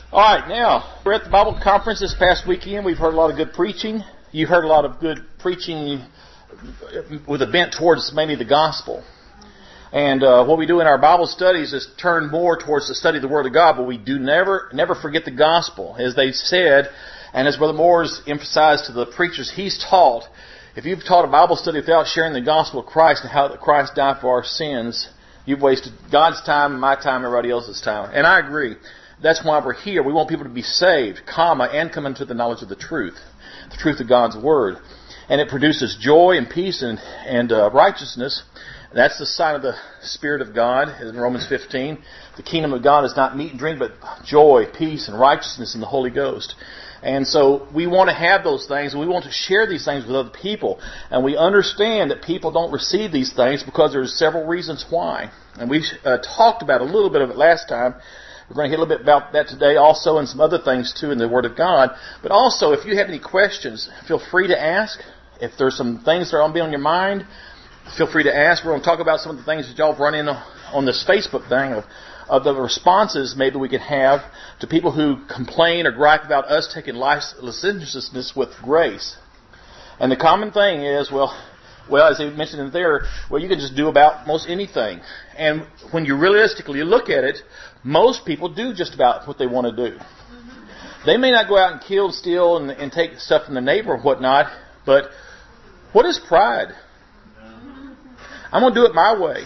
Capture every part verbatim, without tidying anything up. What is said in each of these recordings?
All right, now, we're at the Bible conference this past weekend. We've heard a lot of good preaching. You heard a lot of good preaching with a bent towards mainly the gospel. And uh, what we do in our Bible studies is turn more towards the study of the Word of God, but we do never never forget the gospel. As they said, and as Brother Moore's emphasized to the preachers he's taught, if you've taught a Bible study without sharing the gospel of Christ and how that Christ died for our sins, you've wasted God's time, my time, everybody else's time. And I agree. That's why we're here. We want people to be saved, comma, and come into the knowledge of the truth, the truth of God's Word. And it produces joy and peace and, and uh, righteousness. That's the sign of the Spirit of God in Romans fifteen. The kingdom of God is not meat and drink, but joy, peace, and righteousness in the Holy Ghost. And so we want to have those things, and we want to share these things with other people. And we understand that people don't receive these things because there's several reasons why. And we uh, talked about a little bit of it last time. We're going to hit a little bit about that today also, and some other things too in the Word of God. But also, if you have any questions, feel free to ask. If there's some things that are going to be on your mind, feel free to ask. We're going to talk about some of the things that y'all have run into on this Facebook thing of, of the responses maybe we could have to people who complain or gripe about us taking licentiousness with grace. And the common thing is, well, well, as they mentioned in there, well, you can just do about most anything. And when you realistically look at it, most people do just about what they want to do. They may not go out and kill, steal, and, and take stuff from the neighbor or whatnot, but what is pride? I'm going to do it my way.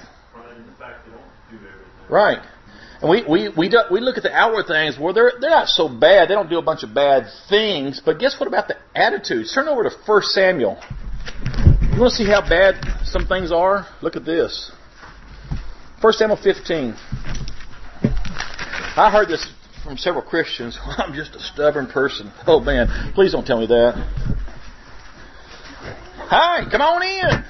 Right. And we we we, do, we look at the outward things. Well, they're, they're not so bad. They don't do a bunch of bad things. But guess what about the attitudes? Turn over to First Samuel. You want to see how bad some things are? Look at this. First Samuel fifteen. I heard this from several Christians. I'm just a stubborn person. Oh, man. Please don't tell me that. Hi, come on in.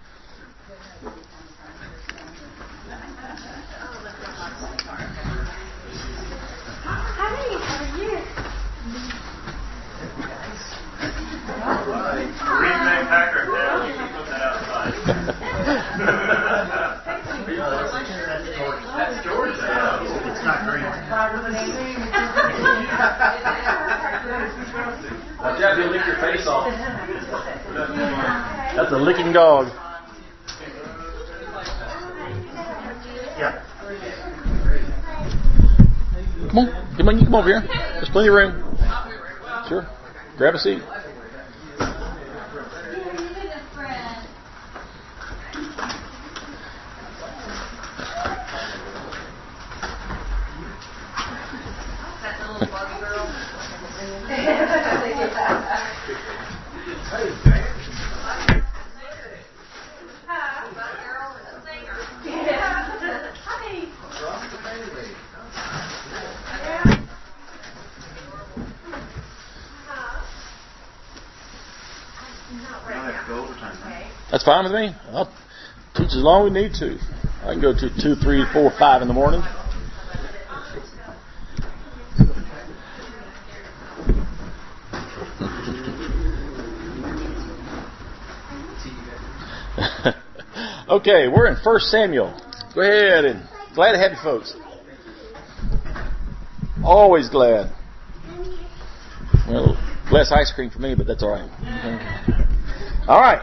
That's George. It's not green. Watch out, you'll lick your face off. That's a licking dog. Yeah. Come on, come on, you come over here. There's plenty of room. Sure. Grab a seat. That's fine with me. I'll teach as long as we need to. I can go to two, three, four, five in the morning. Okay, we're in First Samuel. Go ahead and glad to have you folks. Always glad. Well, less ice cream for me, but that's all right. All right.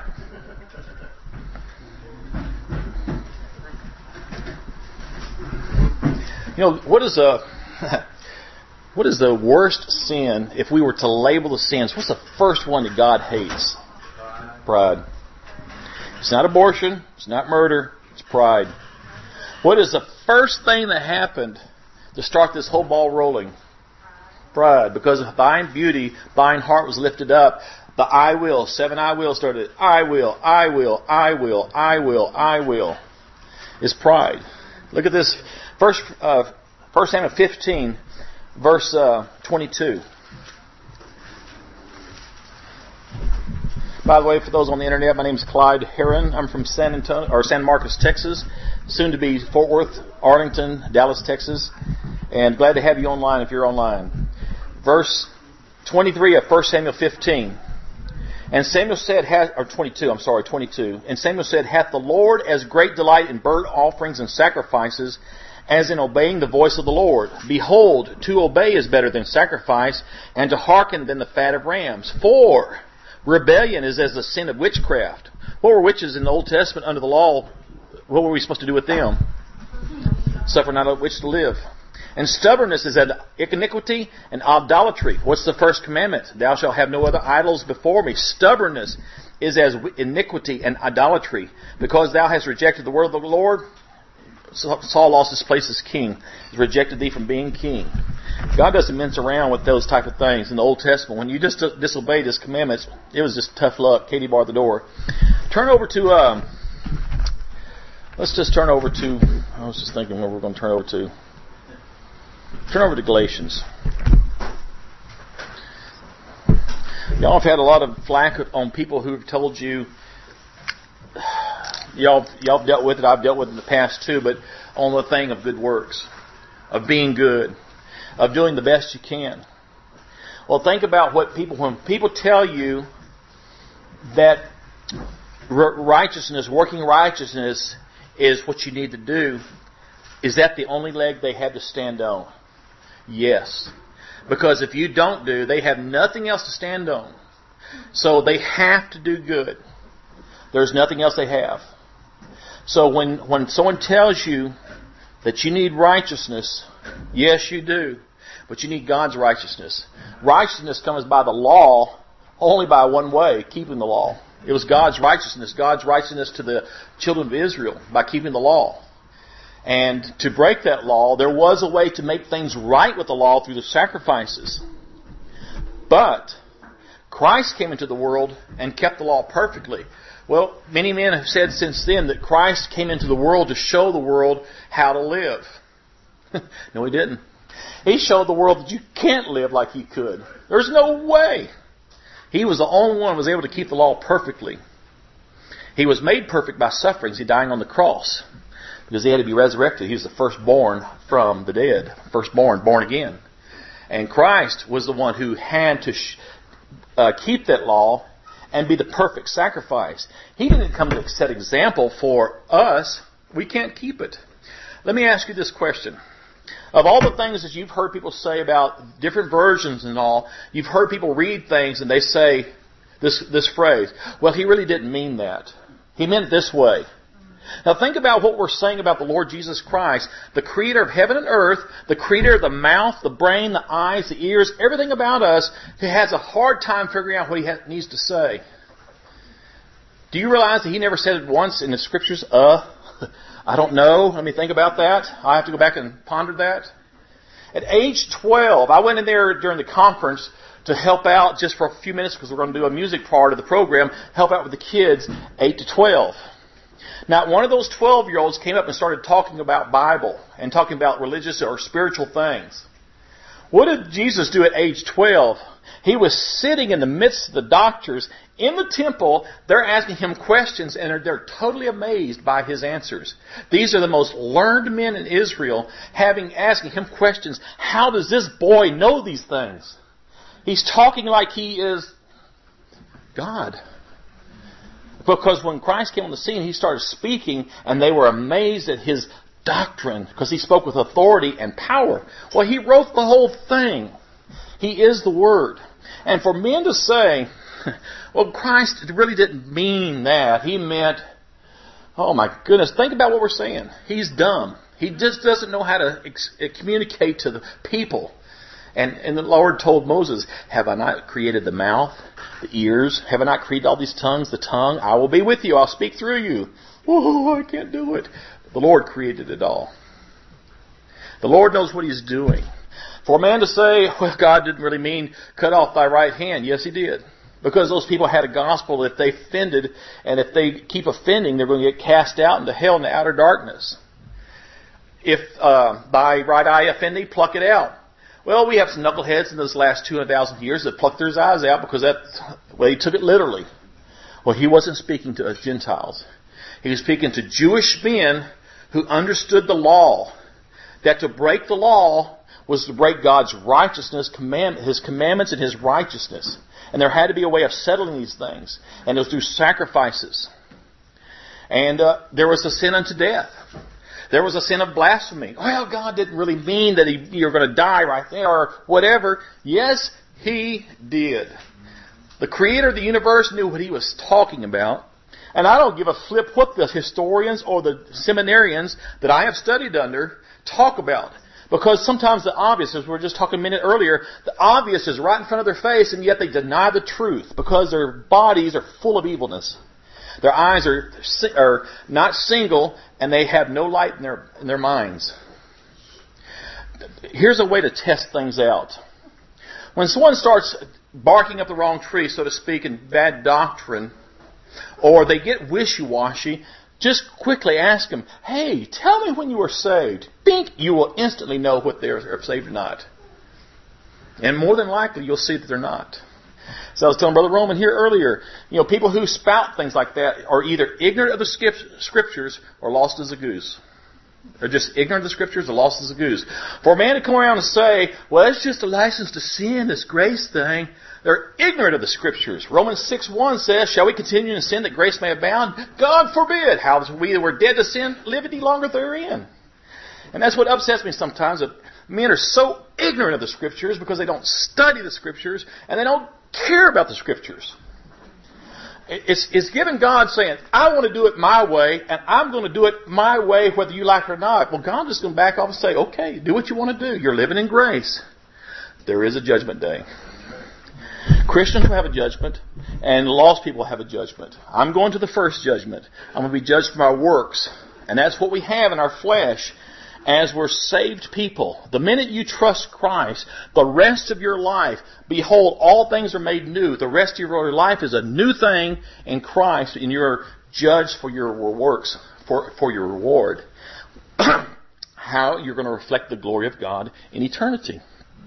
You know, what is a what is the worst sin if we were to label the sins? What's the first one that God hates? Pride. It's not abortion. It's not murder. It's pride. What is the first thing that happened to start this whole ball rolling? Pride. Because of thine beauty, thine heart was lifted up. The I will, seven I will started. I will, I will, I will, I will, I will. Is pride. Look at this. First, uh, First Samuel fifteen, verse uh, twenty-two. By the way, for those on the internet, my name is Clyde Heron. I'm from San Antonio or San Marcos, Texas, soon to be Fort Worth, Arlington, Dallas, Texas, and glad to have you online if you're online. Verse twenty-three of First Samuel fifteen. And Samuel said, or twenty-two, I'm sorry, twenty-two. And Samuel said, hath the Lord as great delight in burnt offerings and sacrifices as in obeying the voice of the Lord. Behold, to obey is better than sacrifice, and to hearken than the fat of rams. For rebellion is as the sin of witchcraft. What were witches in the Old Testament under the law? What were we supposed to do with them? Suffer not a witch to live. And stubbornness is as iniquity and idolatry. What's the first commandment? Thou shalt have no other idols before me. Stubbornness is as iniquity and idolatry. Because thou hast rejected the word of the Lord, Saul lost his place as king. He rejected thee from being king. God doesn't mince around with those type of things in the Old Testament. When you just disobeyed His commandments, it was just tough luck. Katie barred the door. Turn over to, um, let's just turn over to, I was just thinking where we're going to turn over to. Turn over to Galatians. Y'all have had a lot of flack on people who have told you, y'all, y'all have dealt with it, I've dealt with it in the past too, but on the thing of good works, of being good, of doing the best you can. Well, think about what people, when people tell you that righteousness, working righteousness is what you need to do, is that the only leg they have to stand on? Yes. Because if you don't do, they have nothing else to stand on. So they have to do good. There's nothing else they have. So when, when someone tells you that you need righteousness, yes, you do. But you need God's righteousness. Righteousness comes by the law only by one way, keeping the law. It was God's righteousness, God's righteousness to the children of Israel by keeping the law. And to break that law, there was a way to make things right with the law through the sacrifices. But Christ came into the world and kept the law perfectly. Well, many men have said since then that Christ came into the world to show the world how to live. No, He didn't. He showed the world that you can't live like He could. There's no way. He was the only one who was able to keep the law perfectly. He was made perfect by sufferings. He dying on the cross. Because He had to be resurrected. He was the firstborn from the dead. Firstborn, born again. And Christ was the one who had to sh- uh, keep that law and be the perfect sacrifice. He didn't come to set example for us. We can't keep it. Let me ask you this question. Of all the things that you've heard people say about different versions and all, you've heard people read things and they say this, this phrase, well, he really didn't mean that. He meant it this way. Now think about what we're saying about the Lord Jesus Christ, the creator of heaven and earth, the creator of the mouth, the brain, the eyes, the ears, everything about us, who has a hard time figuring out what He ha- needs to say. Do you realize that He never said it once in the Scriptures, uh, I don't know, let me think about that. I have to go back and ponder that. At age twelve, I went in there during the conference to help out just for a few minutes because we're going to do a music part of the program, help out with the kids eight to twelve. Now, one of those twelve-year-olds came up and started talking about Bible and talking about religious or spiritual things. What did Jesus do at age twelve? He was sitting in the midst of the doctors in the temple. They're asking Him questions and they're, they're totally amazed by His answers. These are the most learned men in Israel having asking Him questions. How does this boy know these things? He's talking like he is God. Because when Christ came on the scene, He started speaking and they were amazed at His doctrine because He spoke with authority and power. Well, He wrote the whole thing. He is the Word. And for men to say, well, Christ really didn't mean that. He meant, oh my goodness, think about what we're saying. He's dumb. He just doesn't know how to ex- communicate to the people. And, and the Lord told Moses, have I not created the mouth, the ears? Have I not created all these tongues, the tongue? I will be with you. I'll speak through you. Oh, I can't do it. The Lord created it all. The Lord knows what He's doing. For a man to say, well, God didn't really mean cut off thy right hand. Yes, He did. Because those people had a gospel that they offended, and if they keep offending, they're going to get cast out into hell in the outer darkness. If uh, thy right eye offend thee, pluck it out. Well, we have some knuckleheads in those last two hundred thousand years that plucked their eyes out because that's, well, He took it literally. Well, He wasn't speaking to us Gentiles. He was speaking to Jewish men who understood the law. That to break the law was to break God's righteousness, command, His commandments and His righteousness. And there had to be a way of settling these things. And it was through sacrifices. And uh, there was a sin unto death. There was a sin of blasphemy. Well, God didn't really mean that he, you're going to die right there or whatever. Yes, He did. The Creator of the universe knew what He was talking about. And I don't give a flip what the historians or the seminarians that I have studied under talk about. Because sometimes the obvious, as we were just talking a minute earlier, the obvious is right in front of their face, and yet they deny the truth because their bodies are full of evilness. Their eyes are, are not single, and they have no light in their, in their minds. Here's a way to test things out. When someone starts barking up the wrong tree, so to speak, in bad doctrine, or they get wishy-washy, just quickly ask them, hey, tell me when you were saved. Bink, you will instantly know what they're saved or not. And more than likely, you'll see that they're not. So I was telling Brother Roman here earlier, you know, people who spout things like that are either ignorant of the Scriptures or lost as a goose. They're just ignorant of the Scriptures or lost as a goose. For a man to come around and say, well, it's just a license to sin, this grace thing, they're ignorant of the Scriptures. Romans six one says, shall we continue in sin that grace may abound? God forbid! How we that were dead to sin live any longer therein. And that's what upsets me sometimes, that men are so ignorant of the Scriptures because they don't study the Scriptures and they don't care about the Scriptures. It's, it's giving God saying, I want to do it my way, and I'm going to do it my way whether you like it or not. Well, God's just going to back off and say, okay, do what you want to do. You're living in grace. There is a judgment day. Christians will have a judgment, and lost people have a judgment. I'm going to the first judgment. I'm going to be judged for my works. And that's what we have in our flesh as we're saved people. The minute you trust Christ, the rest of your life, behold, all things are made new. The rest of your life is a new thing in Christ, and you're judged for your works, for, for your reward. How you're going to reflect the glory of God in eternity.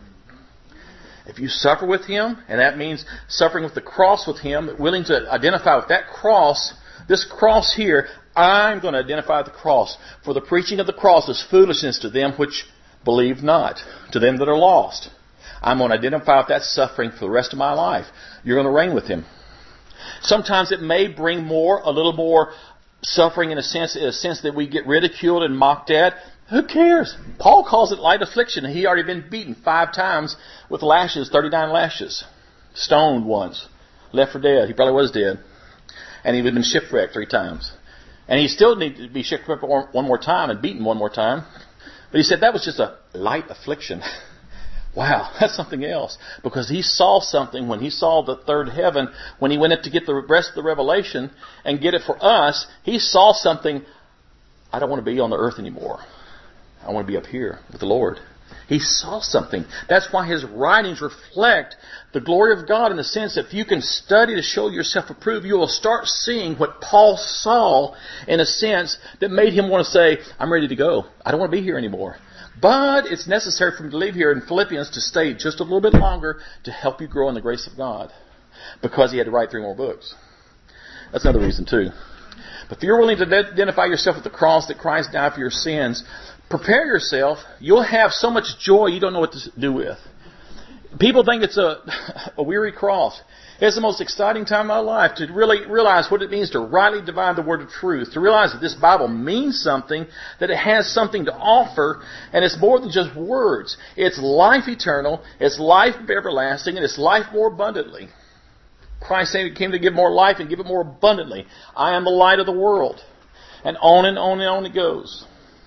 If you suffer with Him, and that means suffering with the cross with Him, willing to identify with that cross, this cross here, I'm going to identify with the cross. For the preaching of the cross is foolishness to them which believe not, to them that are lost. I'm going to identify with that suffering for the rest of my life. You're going to reign with Him. Sometimes it may bring more, a little more suffering in a sense, in a sense that we get ridiculed and mocked at. Who cares? Paul calls it light affliction. He already been beaten five times with lashes, thirty-nine lashes. Stoned once. Left for dead. He probably was dead. And he had been shipwrecked three times. And he still needed to be shipwrecked one more time and beaten one more time. But he said that was just a light affliction. Wow, that's something else. Because he saw something when he saw the third heaven, when he went up to get the rest of the revelation and get it for us, he saw something. I don't want to be on the earth anymore. I want to be up here with the Lord. He saw something. That's why his writings reflect the glory of God in the sense that if you can study to show yourself approved, you will start seeing what Paul saw in a sense that made him want to say, I'm ready to go. I don't want to be here anymore. But it's necessary for him to leave here in Philippians to stay just a little bit longer to help you grow in the grace of God. Because he had to write three more books. That's another reason too. But if you're willing to identify yourself with the cross that Christ died for your sins, prepare yourself. You'll have so much joy you don't know what to do with. People think it's a, a weary cross. It's the most exciting time of my life to really realize what it means to rightly divide the word of truth. To realize that this Bible means something, that it has something to offer, and it's more than just words. It's life eternal, it's life everlasting, and it's life more abundantly. Christ came to give more life and give it more abundantly. I am the light of the world. And on and on and on it goes.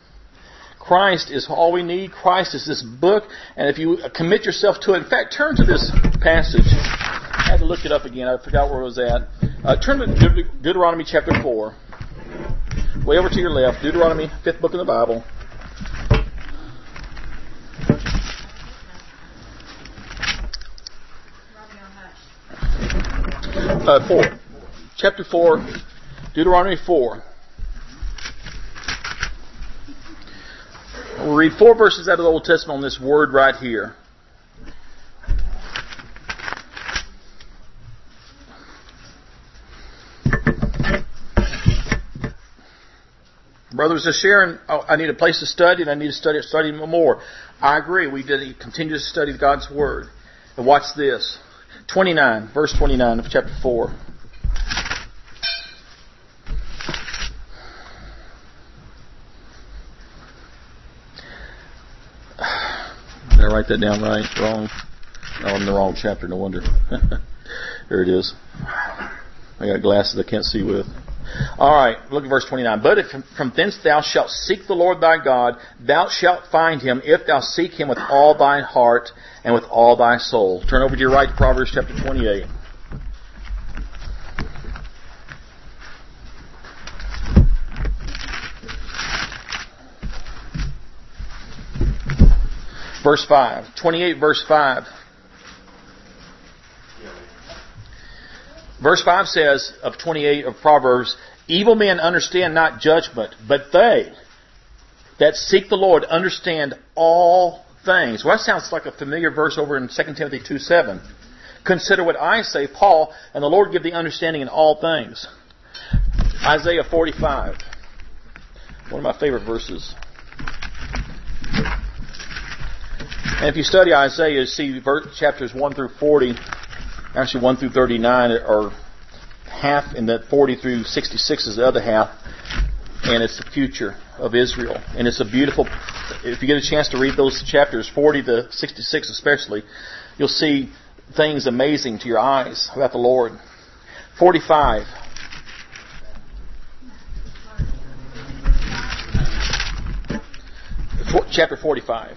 Christ is all we need. Christ is this book. And if you commit yourself to it, in fact, turn to this passage. I had to look it up again. I forgot where it was at. Uh, turn to De- Deuteronomy chapter four. Way over to your left. Deuteronomy, fifth book in the Bible. Uh, four. Chapter four. Deuteronomy four. We'll read four verses out of the Old Testament on this word right here. Brothers are sharing, oh, I need a place to study and I need to study study more. I agree. We need to continue to study God's Word. And watch this. twenty-nine, verse twenty-nine of chapter four. write that down right? Wrong? Oh, I'm in the wrong chapter, no wonder. There it is. I got glasses I can't see with. Alright, look at verse twenty-nine. But if from thence thou shalt seek the Lord thy God, thou shalt find Him, if thou seek Him with all thy heart and with all thy soul. Turn over to your right to Proverbs chapter twenty-eight. Verse five. twenty-eight verse five. Verse five says of twenty-eight of Proverbs, evil men understand not judgment, but they that seek the Lord understand all things. Well, that sounds like a familiar verse over in Second Timothy two seven. Consider what I say, Paul, and the Lord give thee understanding in all things. Isaiah forty-five. One of my favorite verses. And if you study Isaiah, you see chapters one through forty, actually one through thirty-nine, or half, and that forty through sixty-six is the other half. And it's the future of Israel. And it's a beautiful, if you get a chance to read those chapters, forty to sixty-six especially, you'll see things amazing to your eyes about the Lord. forty-five. Chapter forty-five.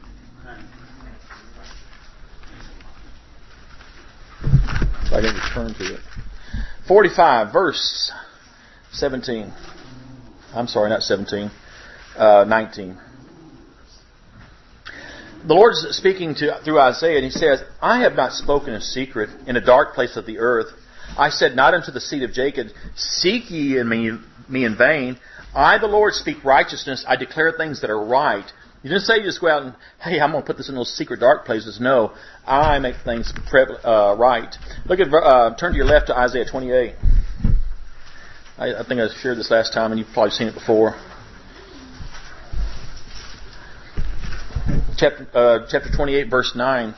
I can return to it. forty-five, verse seventeen. I'm sorry, not seventeen. Uh, nineteen. The Lord's speaking to through Isaiah, and He says, I have not spoken in secret in a dark place of the earth. I said not unto the seed of Jacob, seek ye in me, me in vain. I, the Lord, speak righteousness. I declare things that are right. You didn't say you just go out and, hey, I'm going to put this in those secret dark places. No, I make things pre- uh, right. Look at, uh, turn to your left to Isaiah twenty-eight. I, I think I shared this last time, and you've probably seen it before. Chapter, uh, chapter twenty-eight, verse nine.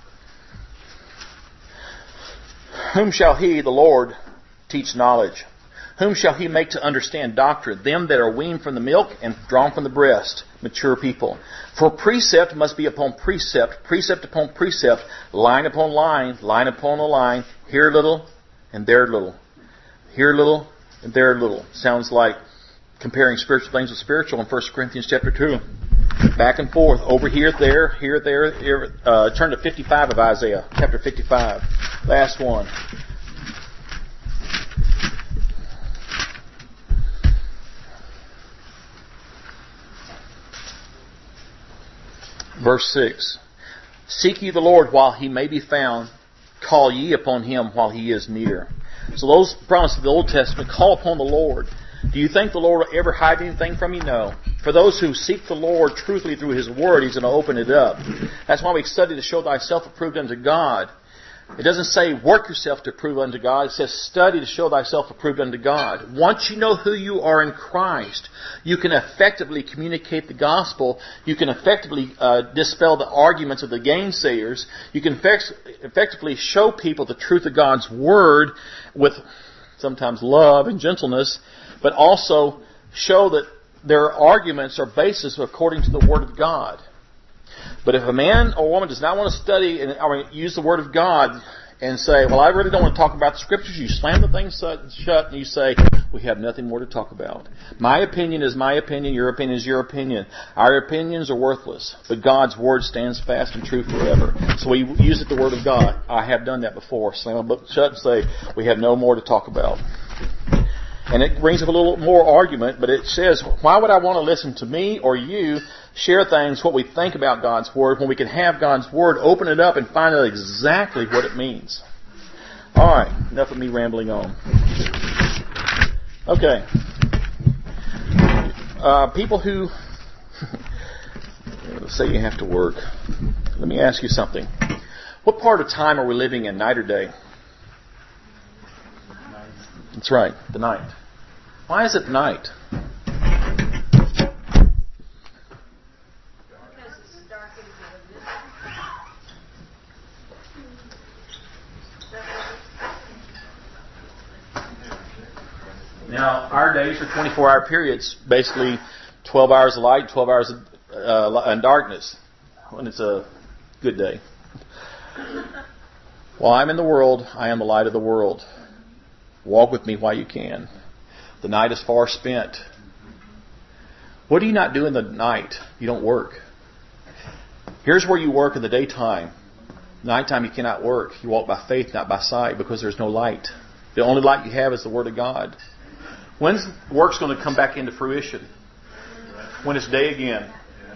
Whom shall He, the Lord, teach knowledge? Whom shall He make to understand doctrine? Them that are weaned from the milk and drawn from the breast, mature people. For precept must be upon precept, precept upon precept, line upon line, line upon a line, here a little and there a little. Here a little and there a little. Sounds like comparing spiritual things with spiritual in First Corinthians chapter two. Back and forth, over here, there, here, there. Here. Uh, turn to fifty-five of Isaiah, chapter fifty-five. Last one. Verse six. Seek ye the Lord while He may be found. Call ye upon Him while He is near. So those promises of the Old Testament, call upon the Lord. Do you think the Lord will ever hide anything from you? No. For those who seek the Lord truthfully through His Word, He's going to open it up. That's why we study to show thyself approved unto God. It doesn't say work yourself to prove unto God. It says study to show thyself approved unto God. Once you know who you are in Christ, you can effectively communicate the gospel. You can effectively uh, dispel the arguments of the gainsayers. You can effect- effectively show people the truth of God's Word with sometimes love and gentleness, but also show that their arguments are basis according to the Word of God. But if a man or woman does not want to study and or use the Word of God and say, well, I really don't want to talk about the Scriptures, you slam the thing shut and you say, we have nothing more to talk about. My opinion is my opinion, your opinion is your opinion. Our opinions are worthless, but God's Word stands fast and true forever. So we use it the Word of God. I have done that before. Slam a book shut and say, we have no more to talk about. And it brings up a little more argument, but it says, why would I want to listen to me or you share things, what we think about God's Word, when we can have God's Word, open it up and find out exactly what it means? Alright, enough of me rambling on. Okay. Uh, people who say you have to work. Let me ask you something. What part of time are we living in, night or day? That's right, the night. Why is it night? Now, our days are twenty-four hour periods, basically twelve hours of light, twelve hours of uh, in darkness. When it's a Good day. While I'm in the world, I am the light of the world. Walk with me while you can. The night is far spent. What do you not do in the night? You don't work. Here's where you work in the daytime. Nighttime you cannot work. You walk by faith, not by sight, because there's no light. The only light you have is the Word of God. When's work's going to come back into fruition? When it's day again.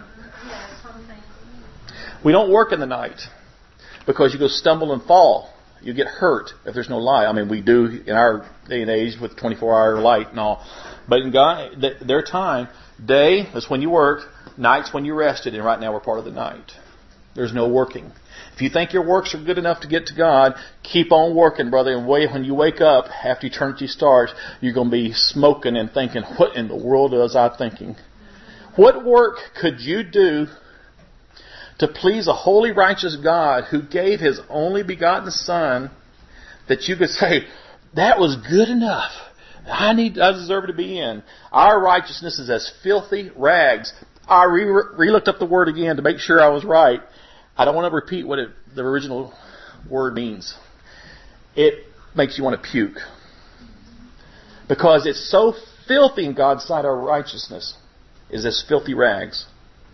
We don't work in the night because you go stumble and fall. You get hurt if there's no light. I mean, we do in our day and age with twenty-four hour light and all. But in God, their time, day is when you work, night's when you rested, and right now we're part of the night. There's no working. If you think your works are good enough to get to God, keep on working, brother. And wait, when you wake up after eternity starts, you're going to be smoking and thinking, what in the world was I thinking? What work could you do to please a holy, righteous God who gave His only begotten Son that you could say, that was good enough. I need, I deserve to be in. Our righteousness is as filthy rags. I re, re looked up the word again to make sure I was right. I don't want to repeat what it, the original word means. It makes you want to puke. Because it's so filthy in God's sight, our righteousness is as filthy rags.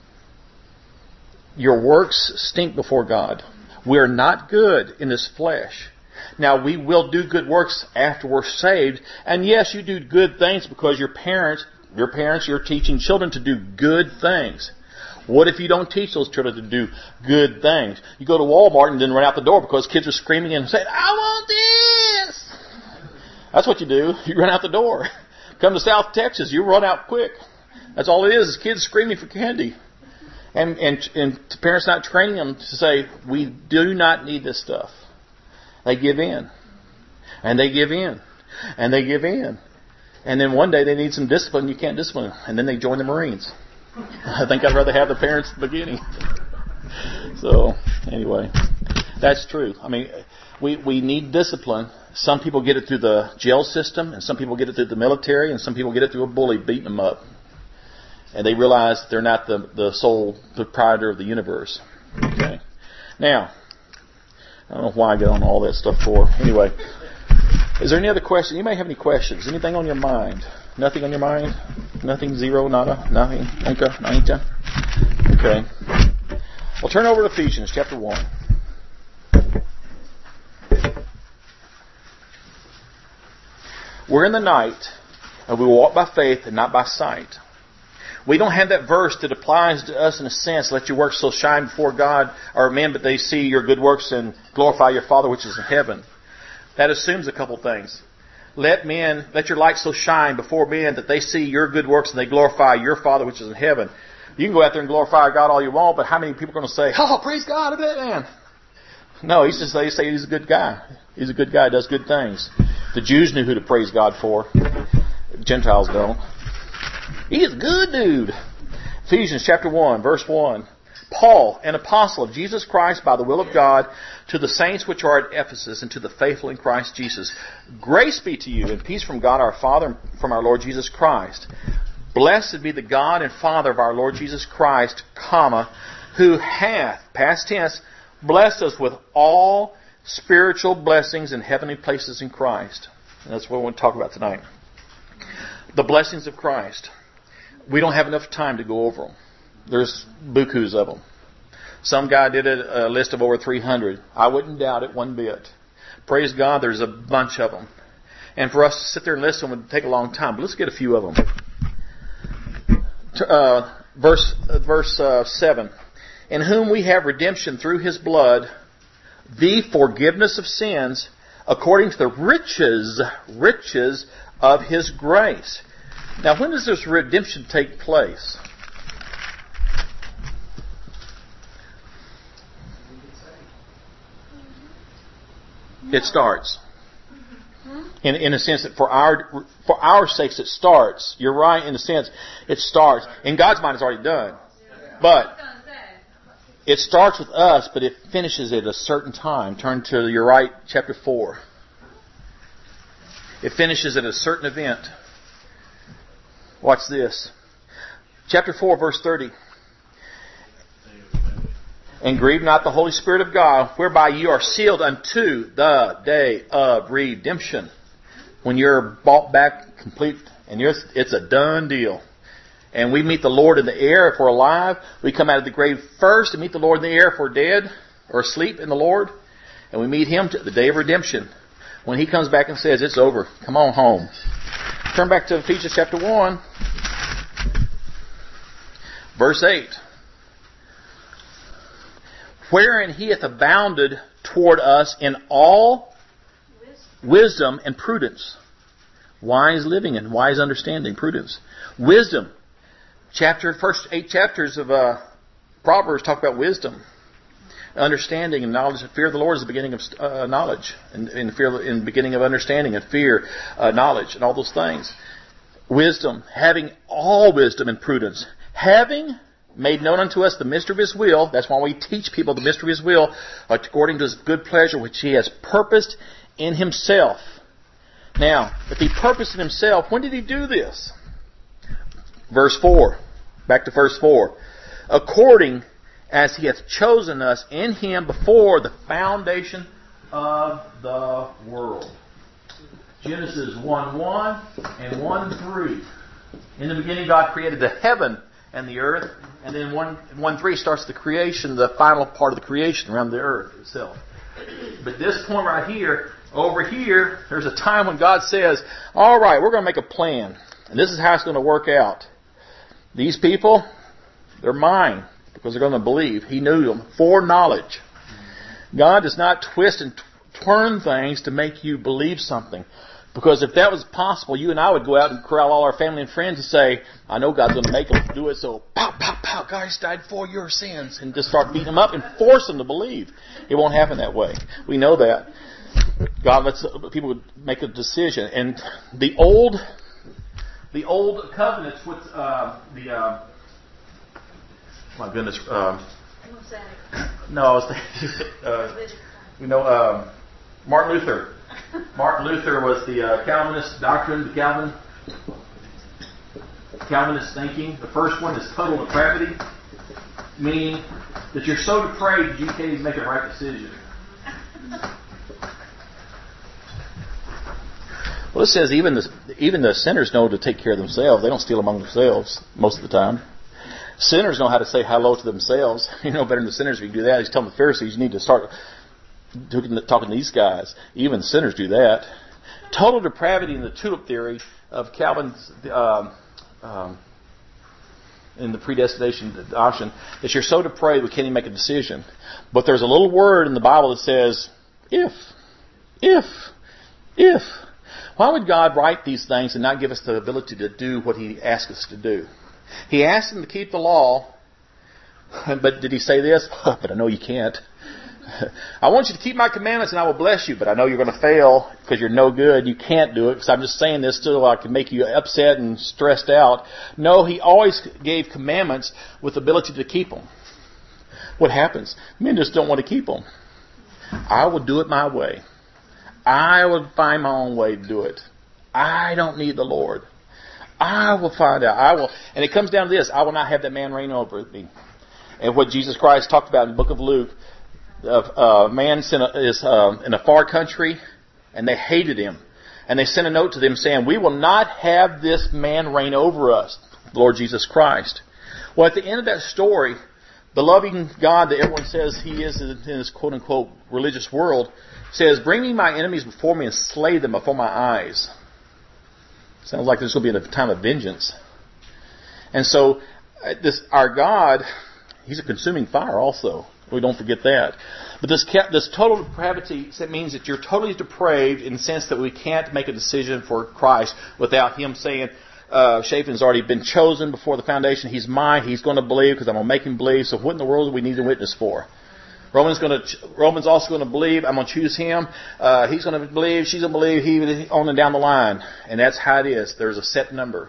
Your works stink before God. We're not good in this flesh. Now, we will do good works after we're saved. And yes, you do good things because your parents, your parents, you're teaching children to do good things. What if you don't teach those children to do good things? You go to Walmart and then run out the door because kids are screaming and saying, I want this! That's what you do. You run out the door. Come to South Texas, you run out quick. That's all it is, is kids screaming for candy. And, and, and parents not training them to say, we do not need this stuff. They give in. And they give in. And they give in. And then one day they need some discipline. You can't discipline them. And then they join the Marines. I think I'd rather have the parents at the beginning. So, anyway. That's true. I mean, we, we need discipline. Some people get it through the jail system. And some people get it through the military. And some people get it through a bully beating them up. And they realize that they're not the, the sole proprietor of the universe. Okay. Now, I don't know why I get on all that stuff for. Anyway, is there any other question? You may have any questions. Anything on your mind? Nothing on your mind? Nothing? Zero? Nada? Nothing? Nunca? Nahita? Okay. Well, turn over to Ephesians chapter one. We're in the night, and we walk by faith and not by sight. We don't have that verse that applies to us in a sense, let your works so shine before God or men, but they see your good works and glorify your Father which is in heaven. That assumes a couple things. Let men, let your light so shine before men that they see your good works and they glorify your Father which is in heaven. You can go out there and glorify God all you want, but how many people are going to say, oh, praise God, I bet, man. No, he's just, they say he's a good guy. He's a good guy, does good things. The Jews knew who to praise God for. Gentiles don't. He is a good dude. Ephesians chapter one, verse one. Paul, an apostle of Jesus Christ by the will of God, to the saints which are at Ephesus and to the faithful in Christ Jesus. Grace be to you and peace from God our Father and from our Lord Jesus Christ. Blessed be the God and Father of our Lord Jesus Christ, comma, who hath, past tense, blessed us with all spiritual blessings in heavenly places in Christ. And that's what we want to talk about tonight. The blessings of Christ. We don't have enough time to go over them. There's bukus of them. Some guy did a, a list of over three hundred. I wouldn't doubt it one bit. Praise God, there's a bunch of them. And for us to sit there and listen would take a long time. But let's get a few of them. Uh, verse uh, verse uh, seven. In whom we have redemption through His blood, the forgiveness of sins, according to the riches, riches of His grace. Now, when does this redemption take place? It starts. In, in a sense that for our for our sakes it starts. You're right in a sense it starts. In God's mind it's already done. But it starts with us, but it finishes at a certain time. Turn to your right, chapter four. It finishes at a certain event. Watch this. Chapter four, verse thirty. And grieve not the Holy Spirit of God, whereby you are sealed unto the day of redemption. When you're bought back complete, and you're, it's a done deal. And we meet the Lord in the air if we're alive. We come out of the grave first and meet the Lord in the air if we're dead or asleep in the Lord. And we meet Him to the day of redemption. When He comes back and says, it's over, come on home. Turn back to Ephesians chapter one. Verse eight. Wherein He hath abounded toward us in all wisdom and prudence. Wise living and wise understanding, prudence. Wisdom. Chapter, first eight chapters of uh, Proverbs talk about wisdom. Understanding and knowledge. Fear of the Lord is the beginning of uh, knowledge. And, and fear in the beginning of understanding and fear, uh, knowledge and all those things. Wisdom. Having all wisdom and prudence. Having made known unto us the mystery of His will. That's why we teach people the mystery of His will, according to His good pleasure, which He has purposed in Himself. Now, if He purposed in Himself, when did He do this? Verse four. Back to verse four. According as He hath chosen us in Him before the foundation of the world. Genesis one one and one three. In the beginning God created the heaven and the earth. And then one three starts the creation, the final part of the creation around the earth itself. But this point right here, over here, there's a time when God says, all right, we're going to make a plan. And this is how it's going to work out. These people, they're mine because they're going to believe. He knew them. Foreknowledge. God does not twist and turn things to make you believe something. Because if that was possible, you and I would go out and corral all our family and friends and say, I know God's going to make them do it, so pow, pow, pow, Christ died for your sins. And just start beating them up and force them to believe. It won't happen that way. We know that. God lets people would make a decision. And the old the old covenants with uh, the... Uh, my goodness. Uh, no, I was thinking... Uh, you know, uh, Martin Luther. Martin Luther was the uh, Calvinist doctrine, the Calvin, Calvinist thinking. The first one is total depravity, meaning that you're so depraved you can't even make a right decision. Well, it says even the, even the sinners know to take care of themselves. They don't steal among themselves most of the time. Sinners know how to say hello to themselves. You know better than the sinners if you can do that. He's telling the Pharisees, you need to start talking to these guys. Even sinners do that. Total depravity in the tulip theory of Calvin's um, um, in the predestination adoption that you're so depraved we can't even make a decision. But there's a little word in the Bible that says, if, if, if. Why would God write these things and not give us the ability to do what He asks us to do? He asked them to keep the law, but did He say this? But I know you can't. I want you to keep my commandments and I will bless you, but I know you're going to fail because you're no good. You can't do it because I'm just saying this so I can make you upset and stressed out. No, He always gave commandments with the ability to keep them. What happens? Men just don't want to keep them. I will do it my way. I will find my own way to do it. I don't need the Lord. I will find out. I will, and it comes down to this: I will not have that man reign over me. And what Jesus Christ talked about in the book of Luke. A uh, man sent a, is uh, in a far country, and they hated him. And they sent a note to them saying, we will not have this man reign over us, the Lord Jesus Christ. Well, at the end of that story, the loving God that everyone says He is in this quote-unquote religious world says, bring me my enemies before me and slay them before my eyes. Sounds like this will be a time of vengeance. And so, this our God, He's a consuming fire also. We don't forget that. But this this total depravity means that you're totally depraved in the sense that we can't make a decision for Christ without Him saying, uh, Shaphan's already been chosen before the foundation. He's mine. He's going to believe because I'm going to make him believe. So what in the world do we need a witness for? Roman's going to, Roman's also going to believe. I'm going to choose him. Uh, he's going to believe. She's going to believe. He on and down the line. And that's how it is. There's a set number.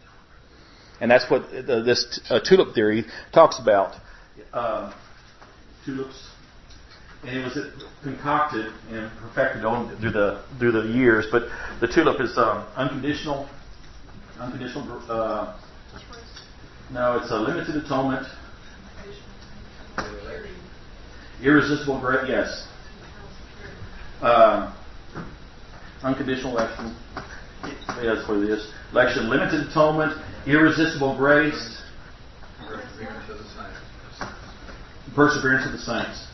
And that's what the, this uh, tulip theory talks about. Uh, tulips, and it was concocted and perfected on through the through the years. But the tulip is um, unconditional, unconditional. Uh, no, it's a limited atonement. Irresistible grace, yes. Uh, unconditional election. Yeah, that's what it is. Election, limited atonement, irresistible grace. Perseverance of the saints. Perseverance of the saints.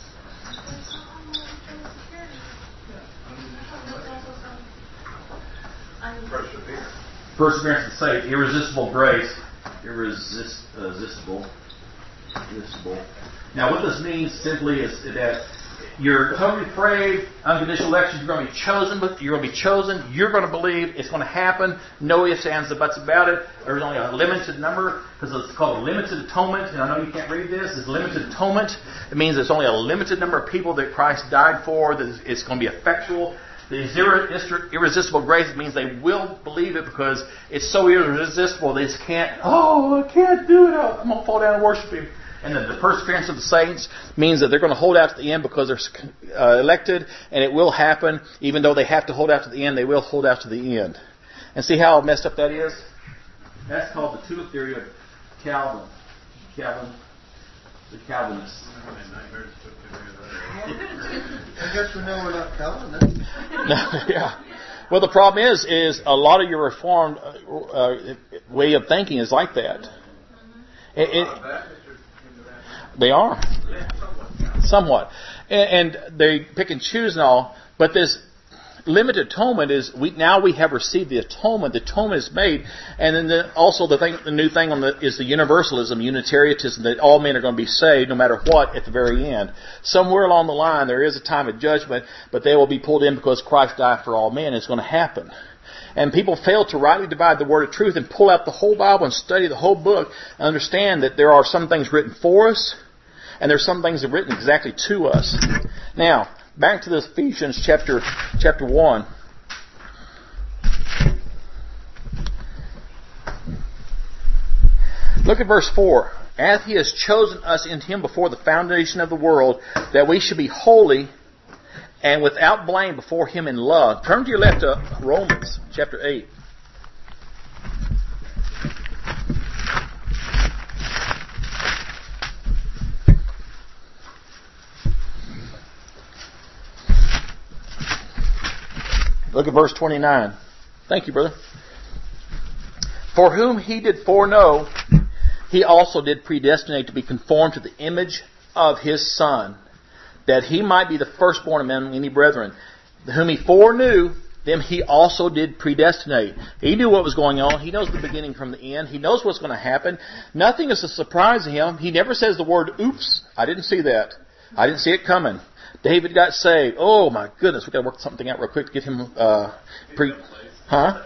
Perseverance. Perseverance of the saints. Irresistible grace. Irresist, uh, irresistible. Irresistible. Now, what this means simply is that you're totally depraved, unconditional election. You're going to be chosen, but you're going to be chosen. You're going to believe it's going to happen. No ifs, ands, or buts about it. There's only a limited number because it's called a limited atonement. And I know you can't read this. It's limited atonement. It means there's only a limited number of people that Christ died for. That it's going to be effectual. The irresistible grace means they will believe it because it's so irresistible they just can't. Oh, I can't do it. I'm going to fall down and worship Him. And then the perseverance of the saints means that they're going to hold out to the end because they're uh, elected, and it will happen. Even though they have to hold out to the end, they will hold out to the end. And see how messed up that is? That's called the tulip theory of Calvin. Calvin, the Calvinists. I guess we know we're not Calvinists. No, yeah. Well, the problem is, is a lot of your Reformed uh, uh, way of thinking is like that. It, it, They are. Somewhat. And, and they pick and choose and all. But this limited atonement is, we now we have received the atonement. The atonement is made. And then the, also the thing, the new thing on the, is the universalism, Unitarianism, that all men are going to be saved no matter what at the very end. Somewhere along the line there is a time of judgment, but they will be pulled in because Christ died for all men. It's going to happen. And people fail to rightly divide the word of truth and pull out the whole Bible and study the whole book and understand that there are some things written for us and there's some things that are written exactly to us. Now, back to this Ephesians chapter chapter one. Look at verse four. As He has chosen us in Him before the foundation of the world, that we should be holy and without blame before Him in love. Turn to your left to Romans chapter eight. Look at verse twenty-nine. Thank you, brother. For whom He did foreknow, He also did predestinate to be conformed to the image of His Son, that He might be the firstborn among many brethren. Whom He foreknew, them He also did predestinate. He knew what was going on. He knows the beginning from the end. He knows what's going to happen. Nothing is a surprise to Him. He never says the word, oops, I didn't see that. I didn't see it coming. David got saved. Oh my goodness, we've got to work something out real quick to get him uh, pre... Huh?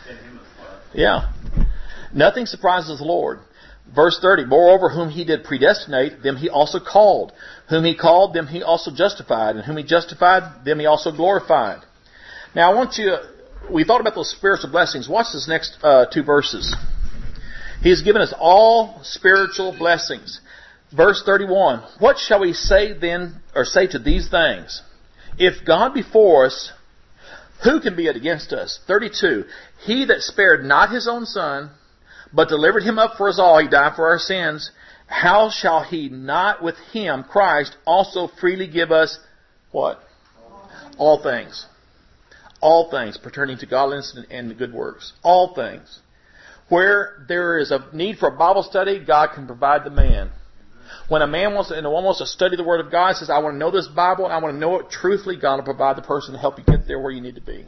Yeah. Nothing surprises the Lord. Verse thirty, moreover, whom He did predestinate, them He also called. Whom He called, them He also justified. And whom He justified, them He also glorified. Now I want you, we thought about those spiritual blessings. Watch this next uh, two verses. He has given us all spiritual blessings. Verse thirty-one, what shall we say then, or say to these things? If God be for us, who can be against us? thirty-two, He that spared not His own Son, but delivered Him up for us all, He died for our sins, how shall He not with Him, Christ, also freely give us, what? All things. All things pertaining to godliness and the good works. All things. Where there is a need for a Bible study, God can provide the man. When a man wants to, and a woman wants to study the Word of God, says, I want to know this Bible, and I want to know it truthfully, God will provide the person to help you get there where you need to be.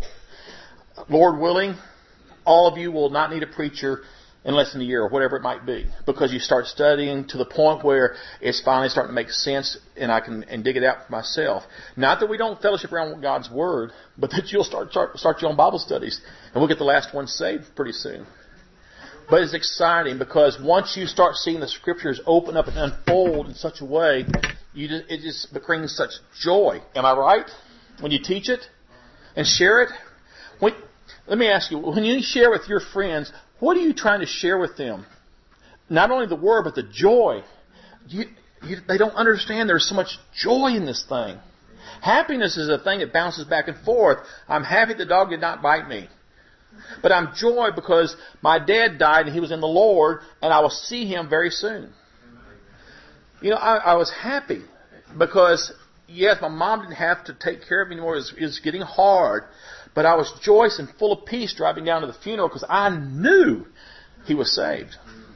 Lord willing, all of you will not need a preacher in less than a year or whatever it might be, because you start studying to the point where it's finally starting to make sense and I can and dig it out for myself. Not that we don't fellowship around God's Word, but that you'll start, start, start your own Bible studies, and we'll get the last one saved pretty soon. But it's exciting because once you start seeing the Scriptures open up and unfold in such a way, you just, it just brings such joy. Am I right? When you teach it and share it? When, let me ask you, when you share with your friends, what are you trying to share with them? Not only the Word, but the joy. You, you, they don't understand there's so much joy in this thing. Happiness is a thing that bounces back and forth. I'm happy the dog did not bite me. But I'm joy because my dad died and he was in the Lord and I will see him very soon. You know, I, I was happy because yes, my mom didn't have to take care of me anymore. It was, it was getting hard. But I was joyous and full of peace driving down to the funeral because I knew he was saved.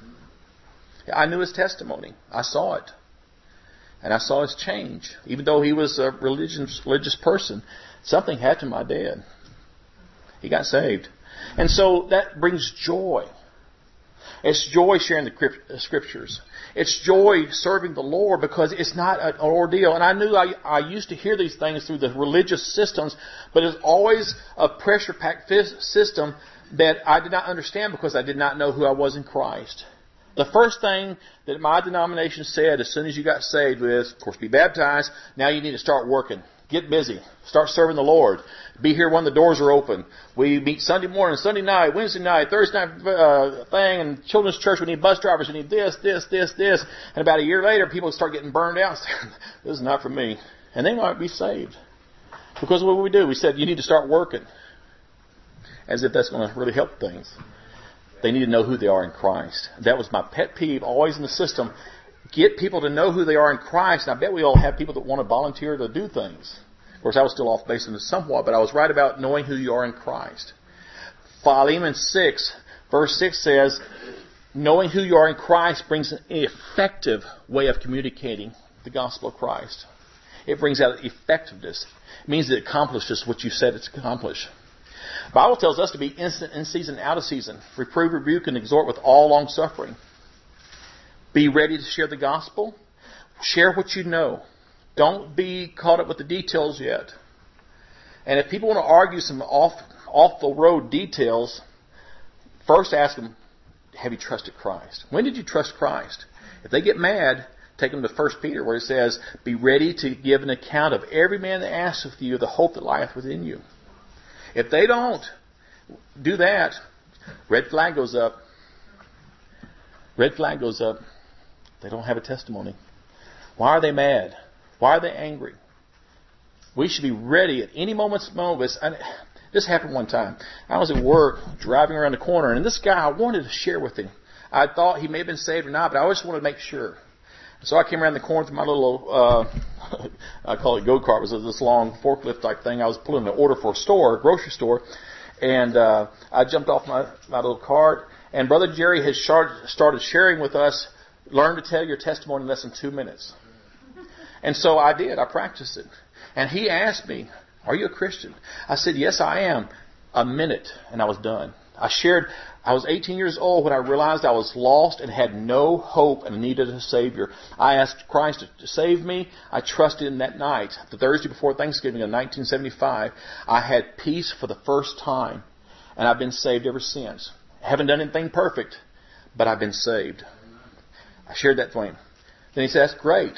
I knew his testimony. I saw it. And I saw his change. Even though he was a religious, religious person, something happened to my dad. He got saved. And so that brings joy. It's joy sharing the scriptures. It's joy serving the Lord because it's not an ordeal. And I knew I, I used to hear these things through the religious systems, but it's always a pressure-packed system that I did not understand because I did not know who I was in Christ. The first thing that my denomination said as soon as you got saved was, of course, be baptized. Now you need to start working. Get busy. Start serving the Lord. Be here when the doors are open. We meet Sunday morning, Sunday night, Wednesday night, Thursday night uh, thing, and children's church. We need bus drivers. We need this, this, this, this. And about a year later, people start getting burned out. This is not for me. And they might be saved. Because what we do, we said, you need to start working. As if that's going to really help things. They need to know who they are in Christ. That was my pet peeve, always in the system. Get people to know who they are in Christ. And I bet we all have people that want to volunteer to do things. Of course, I was still off base in this somewhat, but I was right about knowing who you are in Christ. Philemon six, verse six says, knowing who you are in Christ brings an effective way of communicating the gospel of Christ. It brings out effectiveness. It means it accomplishes what you said it's accomplished. The Bible tells us to be instant in season, out of season. Reprove, rebuke, and exhort with all long suffering. Be ready to share the gospel. Share what you know. Don't be caught up with the details yet. And if people want to argue some off off the road details, first ask them, have you trusted Christ? When did you trust Christ? If they get mad, take them to First Peter where it says, be ready to give an account of every man that asks of you the hope that lieth within you. If they don't do that, red flag goes up. Red flag goes up. They don't have a testimony. Why are they mad? Why are they angry? We should be ready at any moment's notice. This happened one time. I was at work driving around the corner, and this guy, I wanted to share with him. I thought he may have been saved or not, but I always wanted to make sure. So I came around the corner with my little, uh, I call it go-kart. It was this long forklift type thing. I was pulling an order for a store, a grocery store, and uh, I jumped off my, my little cart. And Brother Jerry has started sharing with us, learn to tell your testimony in less than two minutes. And so I did. I practiced it. And he asked me, are you a Christian? I said, yes, I am. A minute, and I was done. I shared, I was eighteen years old when I realized I was lost and had no hope and needed a Savior. I asked Christ to save me. I trusted Him that night. The Thursday before Thanksgiving in nineteen seventy-five, I had peace for the first time. And I've been saved ever since. I haven't done anything perfect, but I've been saved. I shared that for him. Then he said, that's great.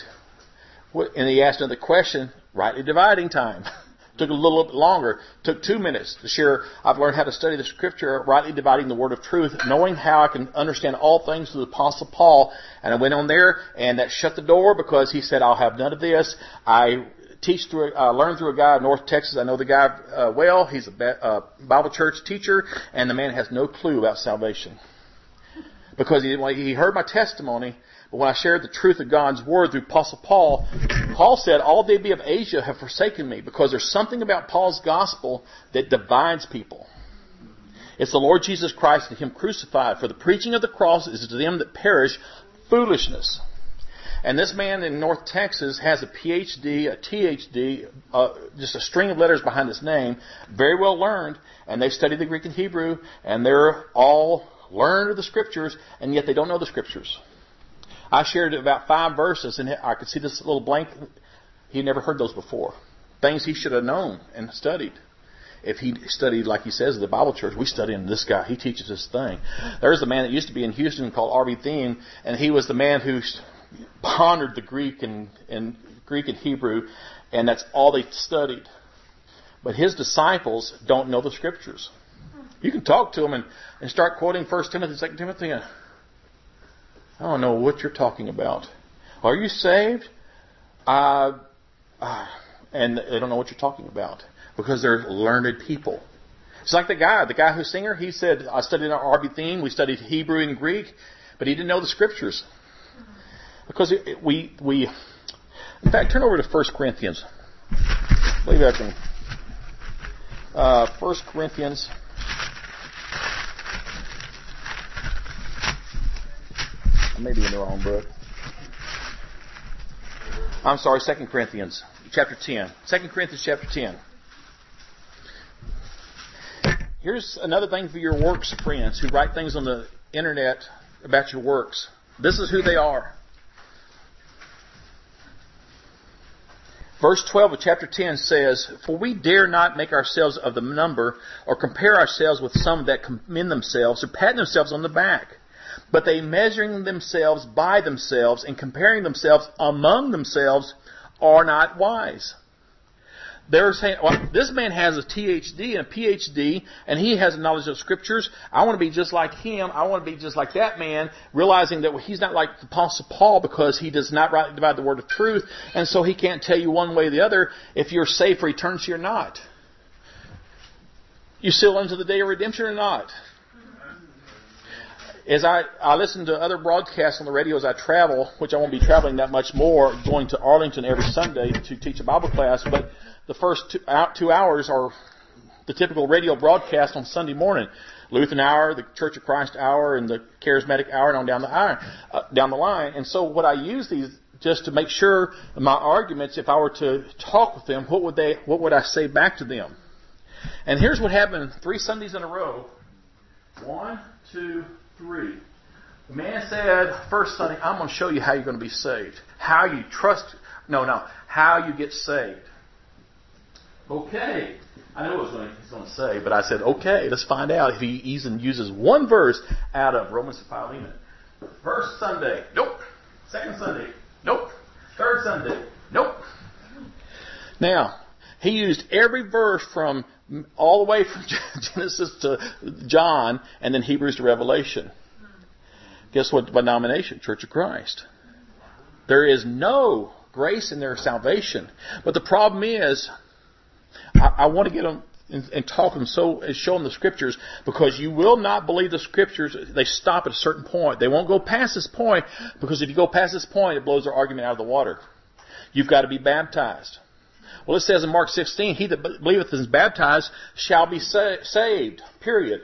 And he asked another question, rightly dividing time. Took a little bit longer. Took two minutes to share. I've learned how to study the Scripture, rightly dividing the word of truth, knowing how I can understand all things through the Apostle Paul. And I went on there, and that shut the door because he said, I'll have none of this. I teach through, uh, learn through a guy in North Texas. I know the guy uh, well. He's a uh, Bible church teacher, and the man has no clue about salvation. Because he, well, he heard my testimony, but when I shared the truth of God's Word through Apostle Paul, Paul said, all they be of Asia have forsaken me, because there's something about Paul's gospel that divides people. It's the Lord Jesus Christ and Him crucified. For the preaching of the cross is to them that perish foolishness. And this man in North Texas has a P H D, a T H D, uh, just a string of letters behind his name, very well learned, and they study the Greek and Hebrew, and they're all learned of the Scriptures, and yet they don't know the Scriptures. I shared about five verses, and I could see this little blank. He had never heard those before. Things he should have known and studied. If he studied, like he says, the Bible church, we study in this guy. He teaches this thing. There's a man that used to be in Houston called R B Thien, and he was the man who pondered the Greek and, and Greek and Hebrew, and that's all they studied. But his disciples don't know the Scriptures. You can talk to them and, and start quoting First Timothy, Second Timothy. I don't know what you're talking about. Are you saved? Uh, uh, and they don't know what you're talking about because they're learned people. It's like the guy, the guy who's singer. He said, I studied our R B Thien. We studied Hebrew and Greek, but he didn't know the Scriptures. Because it, it, we, we, In fact, turn over to First Corinthians. I believe I can. Uh, First Corinthians. I may be in the wrong book. I'm sorry, Second Corinthians, chapter ten. Second Corinthians, chapter ten. Here's another thing for your works friends who write things on the internet about your works. This is who they are. Verse twelve of chapter ten says, "For we dare not make ourselves of the number, or compare ourselves with some that commend themselves, or pat themselves on the back. But they, measuring themselves by themselves, and comparing themselves among themselves, are not wise." They're saying, well, this man has a T H D and a P H D, and he has a knowledge of Scriptures. I want to be just like him. I want to be just like that man, realizing that he's not like the Apostle Paul because he does not rightly divide the word of truth, and so he can't tell you one way or the other if you're saved for eternity or not. You still into the day of redemption or not? As I, I listen to other broadcasts on the radio as I travel, which I won't be traveling that much more, going to Arlington every Sunday to teach a Bible class, but the first two, out, two hours are the typical radio broadcast on Sunday morning. Lutheran hour, the Church of Christ hour, and the Charismatic hour, and on down the, hour, uh, down the line. And so what I use these just to make sure my arguments, if I were to talk with them, what would they, what would I say back to them? And here's what happened three Sundays in a row. One, two, three. The man said, first Sunday, I'm going to show you how you're going to be saved. How you trust, no, no, how you get saved. Okay. I knew what he was going to say, but I said, okay, let's find out if he even uses one verse out of Romans and Philemon. First Sunday, nope. Second Sunday, nope. Third Sunday, nope. Now, he used every verse from all the way from Genesis to John and then Hebrews to Revelation. Guess what denomination? Church of Christ. There is no grace in their salvation. But the problem is, I, I want to get them and, and talk them so and show them the Scriptures, because you will not believe the Scriptures. They stop at a certain point. They won't go past this point, because if you go past this point, it blows their argument out of the water. You've got to be baptized. Well, it says in Mark sixteen, he that believeth and is baptized shall be sa- saved. Period.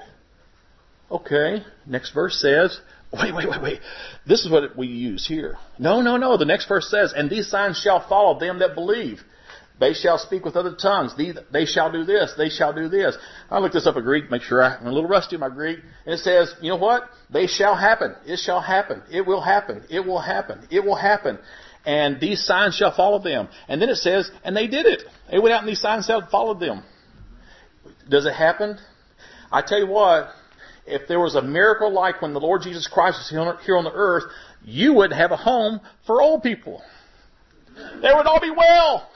Okay. Next verse says, wait, wait, wait, wait. This is what we use here. No, no, no. The next verse says, and these signs shall follow them that believe. They shall speak with other tongues. They, they shall do this. They shall do this. I looked this up in Greek, make sure I, I'm a little rusty in my Greek. And it says, you know what? They shall happen. It shall happen. It will happen. It will happen. It will happen. And these signs shall follow them. And then it says, and they did it. They went out and these signs shall follow them. Does it happen? I tell you what, if there was a miracle like when the Lord Jesus Christ was here on the earth, you would have a home for old people. They would all be well.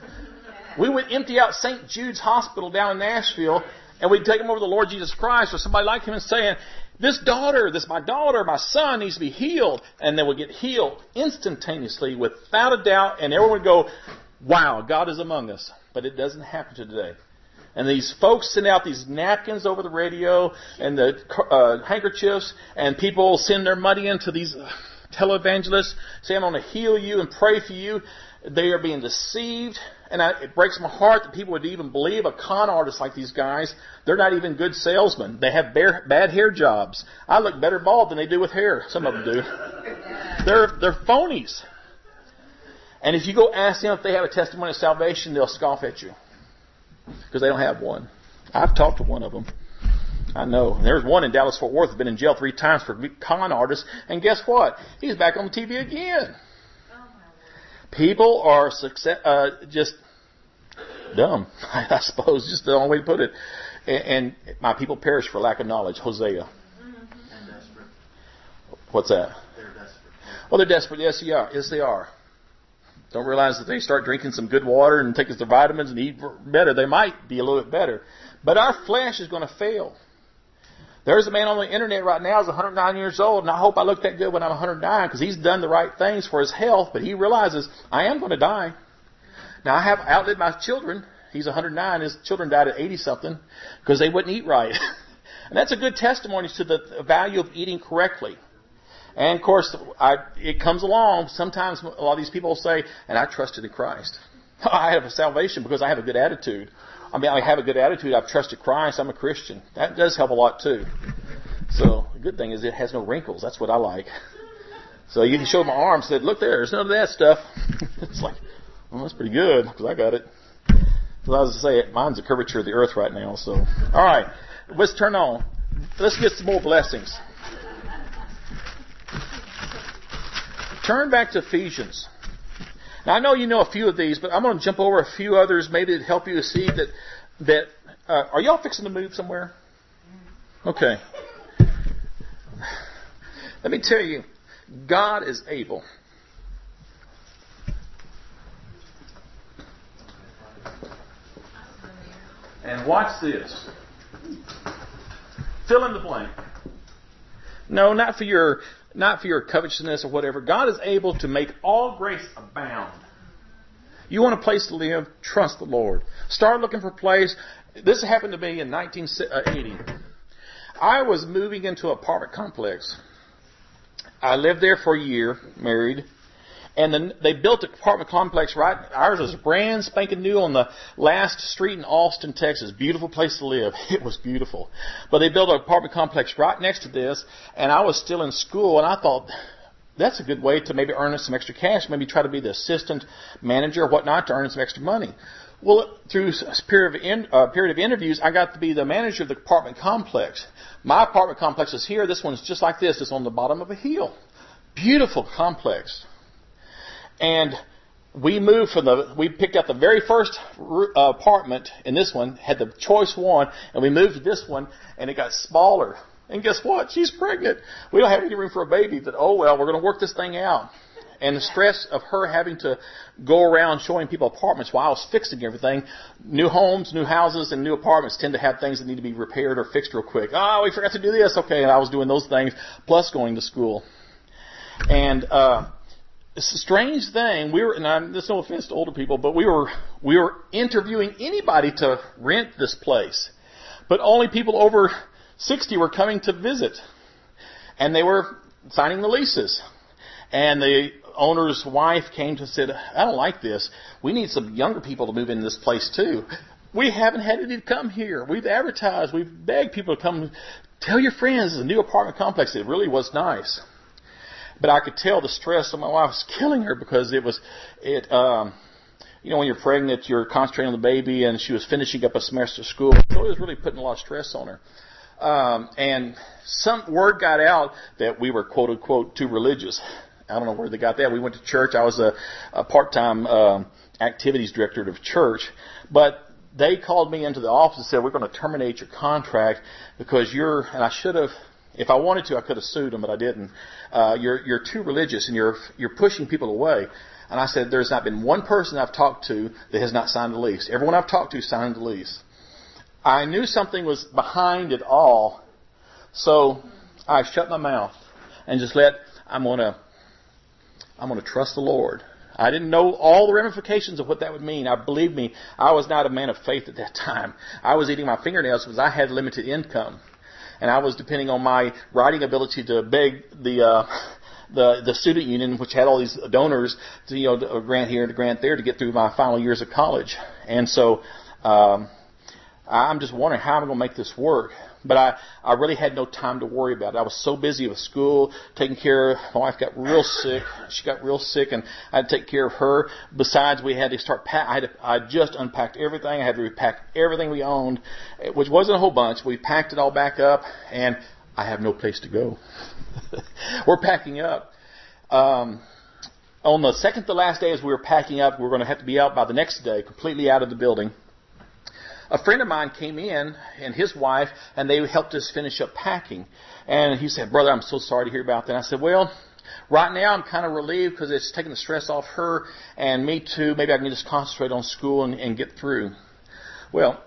We would empty out Saint Jude's Hospital down in Nashville, and we'd take them over to the Lord Jesus Christ or somebody like him and saying, this daughter, this my daughter, my son needs to be healed. And they would get healed instantaneously without a doubt, and everyone would go, wow, God is among us. But it doesn't happen today. And these folks send out these napkins over the radio and the uh, handkerchiefs, and people send their money into these televangelists saying, I'm going to heal you and pray for you. They are being deceived. And I, it breaks my heart that people would even believe a con artist like these guys. They're not even good salesmen. They have bare, bad hair jobs. I look better bald than they do with hair. Some of them do. They're, they're phonies. And if you go ask them if they have a testimony of salvation, they'll scoff at you. Because they don't have one. I've talked to one of them. I know. There's one in Dallas-Fort Worth who's been in jail three times for con artists. And guess what? He's back on the T V again. People are success, uh, just dumb, I suppose, just the only way to put it. And, and my people perish for lack of knowledge. Hosea. And desperate. What's that? They're desperate. Well, they're desperate. Yes, they are. Yes, they are. Don't realize that they start drinking some good water and taking their vitamins and eat better. They might be a little bit better. But our flesh is going to fail. There's a man on the internet right now who's one hundred nine years old, and I hope I look that good when I'm one hundred nine, because he's done the right things for his health, but he realizes, I am going to die. Now, I have outlived my children. He's one hundred nine. His children died at eighty-something because they wouldn't eat right. And that's a good testimony to the value of eating correctly. And of course, I, it comes along. Sometimes a lot of these people say, and I trusted in Christ. I have a salvation because I have a good attitude. I mean, I have a good attitude. I've trusted Christ. I'm a Christian. That does help a lot too. So the good thing is it has no wrinkles. That's what I like. So you can show my arm and said, look there, there's none of that stuff. It's like, well, that's pretty good because I got it. So I was to say, mine's the curvature of the earth right now. So, all right, let's turn on. Let's get some more blessings. Turn back to Ephesians. Now I know you know a few of these, but I'm going to jump over a few others, maybe to help you to see that. That uh, are y'all fixing to move somewhere? Okay. Let me tell you, God is able. And watch this. Fill in the blank. No, not for your not for your covetousness or whatever. God is able to make all grace abound. You want a place to live? Trust the Lord. Start looking for a place. This happened to me in nineteen eighty. I was moving into an apartment complex. I lived there for a year, married. And then they built an apartment complex right, ours was brand spanking new on the last street in Austin, Texas. Beautiful place to live. It was beautiful. But they built an apartment complex right next to this, and I was still in school, and I thought, that's a good way to maybe earn some extra cash, maybe try to be the assistant manager or whatnot to earn some extra money. Well, through a period of, in, uh, period of interviews, I got to be the manager of the apartment complex. My apartment complex is here. This one's just like this. It's on the bottom of a hill. Beautiful complex. And we moved from the, we picked up the very first uh, apartment in this one, had the choice one, and we moved to this one, and it got smaller. And guess what? She's pregnant. We don't have any room for a baby. But, oh, well, we're going to work this thing out. And the stress of her having to go around showing people apartments while I was fixing everything. New homes, new houses, and new apartments tend to have things that need to be repaired or fixed real quick. Oh, we forgot to do this. Okay, and I was doing those things, plus going to school. And uh it's a strange thing. We were, and I'm, there's no offense to older people, but we were we were interviewing anybody to rent this place. But only people over sixty were coming to visit. And they were signing the leases. And the owner's wife came to and said, I don't like this. We need some younger people to move into this place too. We haven't had any to come here. We've advertised. We've begged people to come. Tell your friends it's a new apartment complex. It really was nice. But I could tell the stress of my wife was killing her because it was, it, um, you know, when you're pregnant, you're concentrating on the baby, and she was finishing up a semester of school. So it was really putting a lot of stress on her. Um, and some word got out that we were, quote unquote, too religious. I don't know where they got that. We went to church. I was a, a part-time um, activities director of church. But they called me into the office and said, we're going to terminate your contract because you're, and I should have, if I wanted to, I could have sued them, but I didn't. Uh, you're you're too religious and you're you're pushing people away. And I said, there's not been one person I've talked to that has not signed the lease. Everyone I've talked to signed the lease. I knew something was behind it all, so I shut my mouth and just let I'm gonna I'm gonna trust the Lord. I didn't know all the ramifications of what that would mean. I believe me, I was not a man of faith at that time. I was eating my fingernails because I had limited income. And I was depending on my writing ability to beg the uh, the the student union, which had all these donors, to you know a grant here and a grant there to get through my final years of college. And so um, I'm just wondering how I'm going to make this work. But I, I really had no time to worry about it. I was so busy with school, taking care of, my wife got real sick. She got real sick and I had to take care of her. Besides, we had to start, pack, I had to, I just unpacked everything. I had to repack everything we owned, which wasn't a whole bunch. We packed it all back up and I have no place to go. We're packing up. Um, on the second to last day as we were packing up, we were going to have to be out by the next day, completely out of the building. A friend of mine came in, and his wife, and they helped us finish up packing. And he said, brother, I'm so sorry to hear about that. And I said, well, right now I'm kind of relieved because it's taking the stress off her and me too. Maybe I can just concentrate on school and, and get through. Well,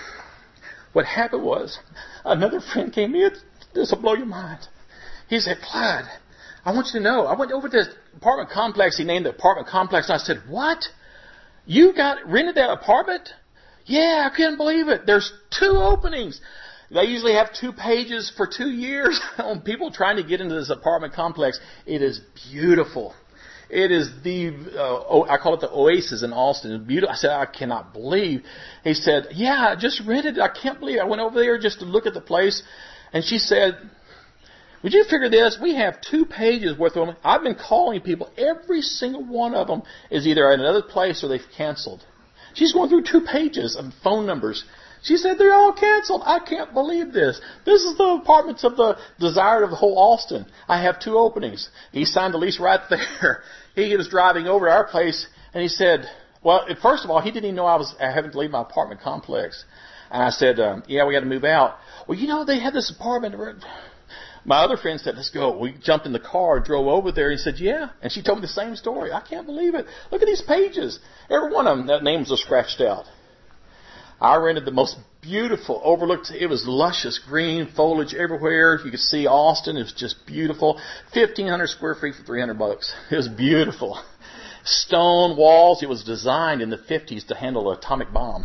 what happened was another friend came in. This will blow your mind. He said, Clyde, I want you to know, I went over to this apartment complex. He named the apartment complex. And I said, what? You got rented that apartment? Yeah, I couldn't believe it. There's two openings. They usually have two pages for two years on people trying to get into this apartment complex. It is beautiful. It is the, uh, I call it the oasis in Austin. It's beautiful. I said, I cannot believe. He said, yeah, I just rented it. I can't believe it. I went over there just to look at the place. And she said, would you figure this? We have two pages worth of them. I've been calling people. Every single one of them is either at another place or they've canceled. She's going through two pages of phone numbers. She said, they're all canceled. I can't believe this. This is the apartments of the desired of the whole Austin. I have two openings. He signed the lease right there. He was driving over to our place, and he said, well, first of all, he didn't even know I was having to leave my apartment complex. And I said, um, yeah, we got to move out. Well, you know, they had this apartment. My other friend said, let's go. We jumped in the car, drove over there. He said, yeah. And she told me the same story. I can't believe it. Look at these pages. Every one of them, that names are scratched out. I rented the most beautiful, overlooked, it was luscious green foliage everywhere. You could see Austin. It was just beautiful. fifteen hundred square feet for three hundred bucks. It was beautiful. Stone walls. It was designed in the fifties to handle an atomic bomb.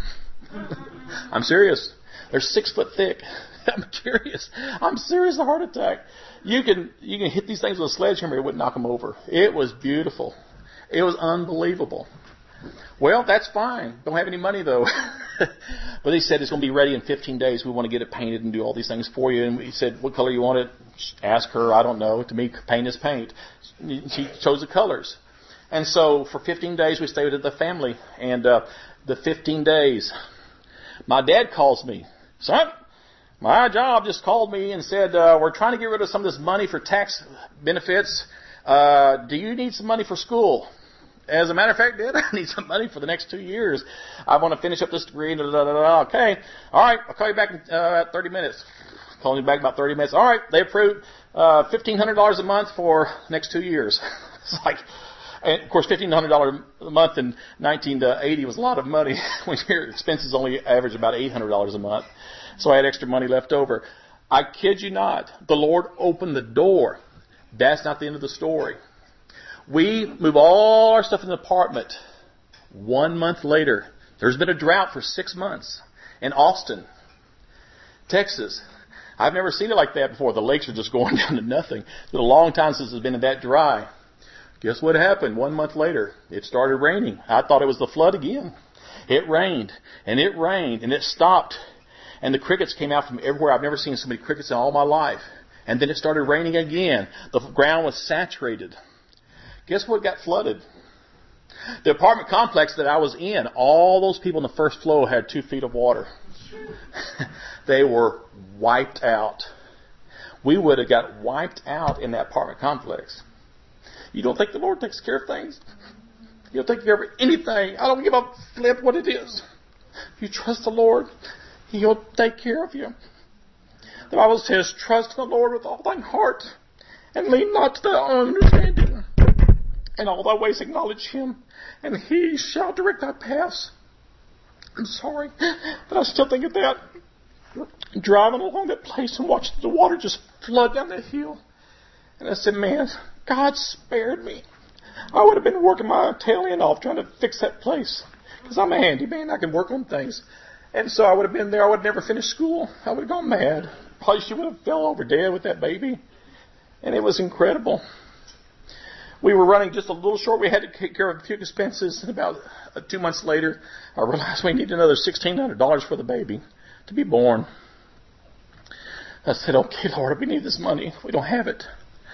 I'm serious. They're six foot thick. I'm curious. I'm serious. A heart attack. You can, you can hit these things with a sledgehammer. It wouldn't knock them over. It was beautiful. It was unbelievable. Well, that's fine. Don't have any money, though. But he said it's going to be ready in fifteen days. We want to get it painted and do all these things for you. And he said, what color you want it? Ask her. I don't know. To me, paint is paint. She chose the colors. And so for fifteen days, we stayed with the family. And uh, the fifteen days, my dad calls me. Son, my job just called me and said, uh, we're trying to get rid of some of this money for tax benefits. Uh, do you need some money for school? As a matter of fact, Dad, I need some money for the next two years. I want to finish up this degree. Da, da, da, da. Okay. All right. I'll call you back in uh, thirty minutes. Calling you back about thirty minutes. All right. They approved uh, fifteen hundred dollars a month for the next two years. It's like, and of course, fifteen hundred dollars a month in nineteen eighty was a lot of money when your expenses only average about eight hundred dollars a month. So I had extra money left over. I kid you not. The Lord opened the door. That's not the end of the story. We move all our stuff in the apartment. One month later, there's been a drought for six months in Austin, Texas. I've never seen it like that before. The lakes are just going down to nothing. It's been a long time since it's been that dry. Guess what happened? One month later, it started raining. I thought it was the flood again. It rained, and it rained, and it stopped. And the crickets came out from everywhere. I've never seen so many crickets in all my life. And then it started raining again. The ground was saturated. Guess what got flooded? The apartment complex that I was in, all those people in the first floor had two feet of water. They were wiped out. We would have got wiped out in that apartment complex. You don't think the Lord takes care of things? He'll take care of anything. I don't give a flip what it is. If you trust the Lord, He'll take care of you. The Bible says, trust in the Lord with all thine heart and lean not to thy own understanding. In all thy ways acknowledge Him, and He shall direct thy paths. I'm sorry, but I still think of that. Driving along that place and watching the water just flood down that hill. And I said, man, God spared me. I would have been working my tail end off trying to fix that place. Because I'm a handyman. I can work on things. And so I would have been there. I would have never finished school. I would have gone mad. Probably she would have fell over dead with that baby. And it was incredible. We were running just a little short. We had to take care of a few expenses. And about uh, two months later, I realized we needed another sixteen hundred dollars for the baby to be born. I said, okay, Lord, we need this money. We don't have it.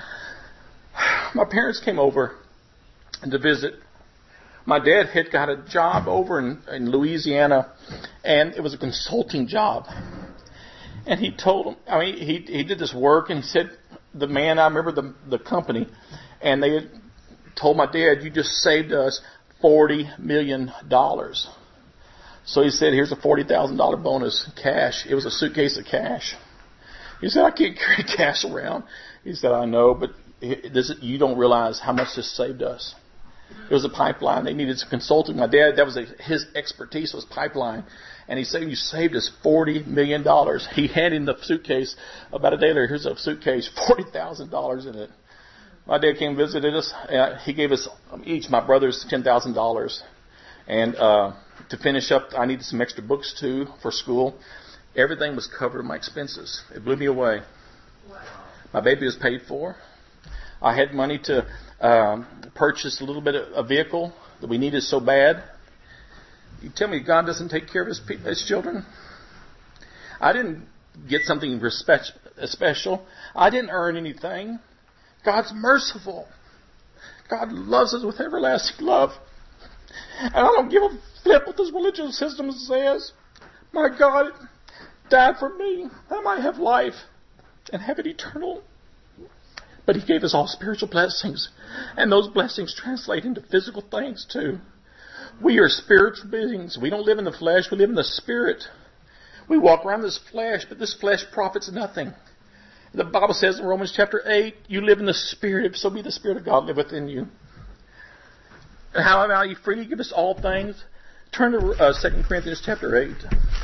My parents came over to visit. My dad had got a job over in, in Louisiana, and it was a consulting job. And he told them, I mean, he he did this work, and he said, the man, I remember the the company, and they had told my dad, you just saved us forty million dollars. So he said, here's a forty thousand dollars bonus cash. It was a suitcase of cash. He said, I can't carry cash around. He said, I know, but this, you don't realize how much this saved us. It was a pipeline. They needed some consulting. My dad, that was a, his expertise was pipeline. And he said, you saved us forty million dollars. He handed him the suitcase about a day later. Here's a suitcase, forty thousand dollars in it. My dad came and visited us. Uh, he gave us each, my brothers, ten thousand dollars. And uh, to finish up, I needed some extra books, too, for school. Everything was covered in my expenses. It blew me away. My baby was paid for. I had money to um, purchase a little bit of a vehicle that we needed so bad. You tell me God doesn't take care of His, people, his children? I didn't get something special. I didn't earn anything. God's merciful. God loves us with everlasting love. And I don't give a flip what this religious system says. My God died for me. I might have life and have it eternal. But He gave us all spiritual blessings. And those blessings translate into physical things too. We are spiritual beings. We don't live in the flesh. We live in the Spirit. We walk around this flesh, but this flesh profits nothing. The Bible says in Romans chapter eight, you live in the Spirit, if so be the Spirit of God live within you. And how about you freely give us all things? Turn to uh, Second Corinthians chapter eight.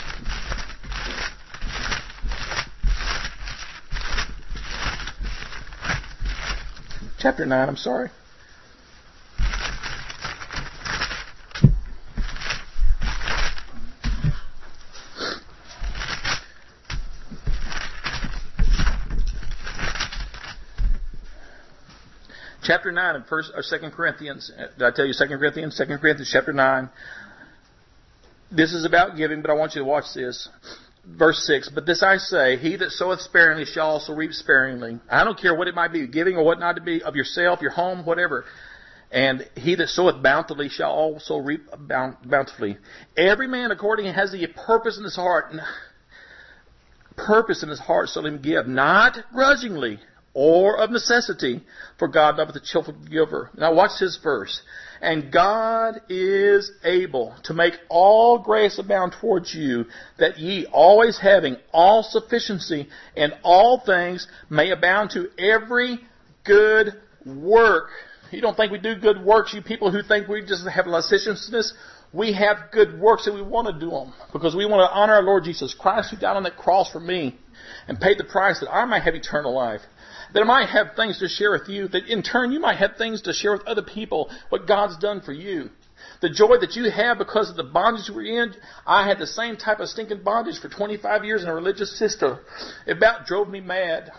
Chapter nine, I'm sorry. Chapter nine of First or Second Corinthians. Did I tell you Second Corinthians? Second Corinthians chapter nine. This is about giving, but I want you to watch this. Verse six. But this I say, he that soweth sparingly shall also reap sparingly. I don't care what it might be, giving or what not to be, of yourself, your home, whatever. And he that soweth bountifully shall also reap bountifully. Every man according has the purpose in his heart. Purpose in his heart, so let him give, not grudgingly, or of necessity, for God loveth a cheerful giver. Now watch this verse. And God is able to make all grace abound towards you, that ye, always having all sufficiency in all things, may abound to every good work. You don't think we do good works, you people who think we just have licentiousness? We have good works and we want to do them, because we want to honor our Lord Jesus Christ, who died on that cross for me and paid the price that I might have eternal life. That I might have things to share with you, that in turn you might have things to share with other people, what God's done for you. The joy that you have because of the bondage we're in. I had the same type of stinking bondage for twenty-five years in a religious system. It about drove me mad.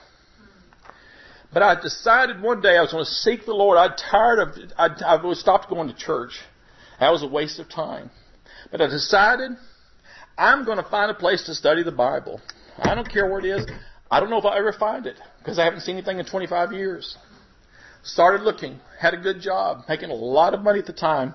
But I decided one day I was going to seek the Lord. I'd tired of, I'd, I stopped going to church. That was a waste of time. But I decided I'm going to find a place to study the Bible. I don't care where it is. I don't know if I'll ever find it, because I haven't seen anything in twenty-five years. Started looking, had a good job, making a lot of money at the time.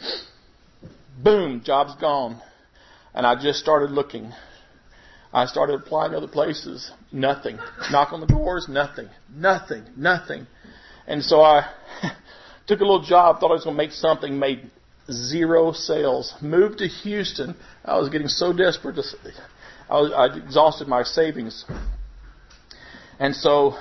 Boom, job's gone. And I just started looking. I started applying other places. Nothing. Knock on the doors, nothing. Nothing. Nothing. And so I took a little job, thought I was going to make something, made zero sales. Moved to Houston. I was getting so desperate. To, I, was, I exhausted my savings. And so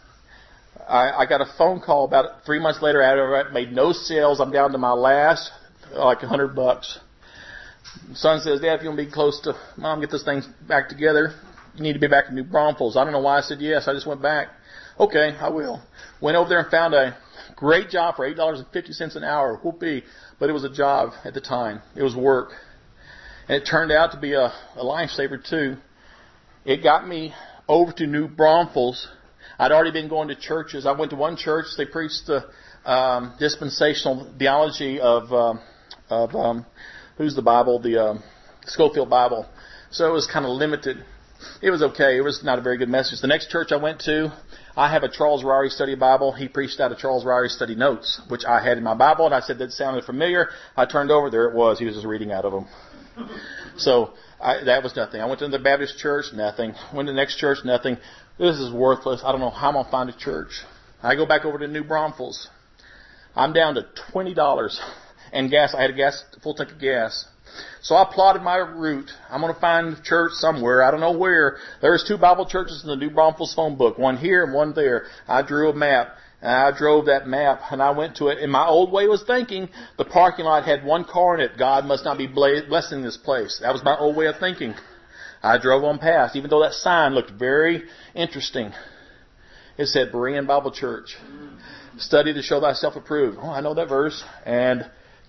I, I got a phone call about three months later. I made no sales. I'm down to my last, like a hundred bucks. Son says, Dad, if you want to be close to Mom, get this thing back together, you need to be back in New Braunfels. I don't know why I said yes. I just went back. Okay, I will. Went over there and found a great job for eight dollars and fifty cents an hour. Whoopee. But it was a job at the time. It was work. And it turned out to be a, a lifesaver too. It got me over to New Braunfels. I'd already been going to churches. I went to one church. They preached the um, dispensational theology of um, of um, who's the Bible, the um, Scofield Bible. So it was kind of limited. It was okay. It was not a very good message. The next church I went to, I have a Charles Ryrie study Bible. He preached out of Charles Ryrie study notes, which I had in my Bible, and I said that sounded familiar. I turned over. There it was. He was just reading out of them. So I, that was nothing. I went to the Baptist church, nothing. Went to the next church, nothing. This is worthless. I don't know how I'm going to find a church. I go back over to New Braunfels. I'm down to twenty dollars and gas. I had a gas, full tank of gas. So I plotted my route. I'm going to find a church somewhere. I don't know where. There's two Bible churches in the New Braunfels phone book. One here and one there. I drew a map. And I drove that map and I went to it. And my old way was thinking, the parking lot had one car in it. God must not be blessing this place. That was my old way of thinking. I drove on past, even though that sign looked very interesting. It said Berean Bible Church. Study to show thyself approved. Oh, I know that verse. And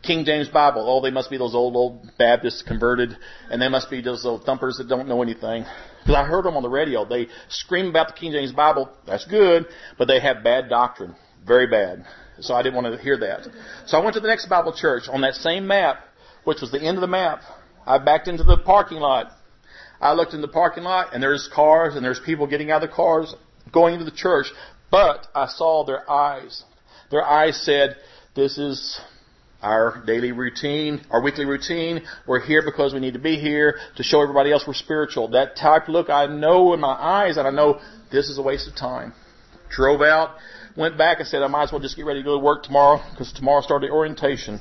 King James Bible. Oh, they must be those old, old Baptists converted, and they must be those old thumpers that don't know anything. Because I heard them on the radio. They scream about the King James Bible. That's good, but they have bad doctrine. Very bad. So I didn't want to hear that. So I went to the next Bible church. On that same map, which was the end of the map, I backed into the parking lot. I looked in the parking lot, and there's cars, and there's people getting out of the cars, going into the church. But I saw their eyes. Their eyes said, this is our daily routine, our weekly routine. We're here because we need to be here to show everybody else we're spiritual. That type of look I know in my eyes, and I know this is a waste of time. Drove out, went back and said I might as well just get ready to go to work tomorrow because tomorrow started orientation.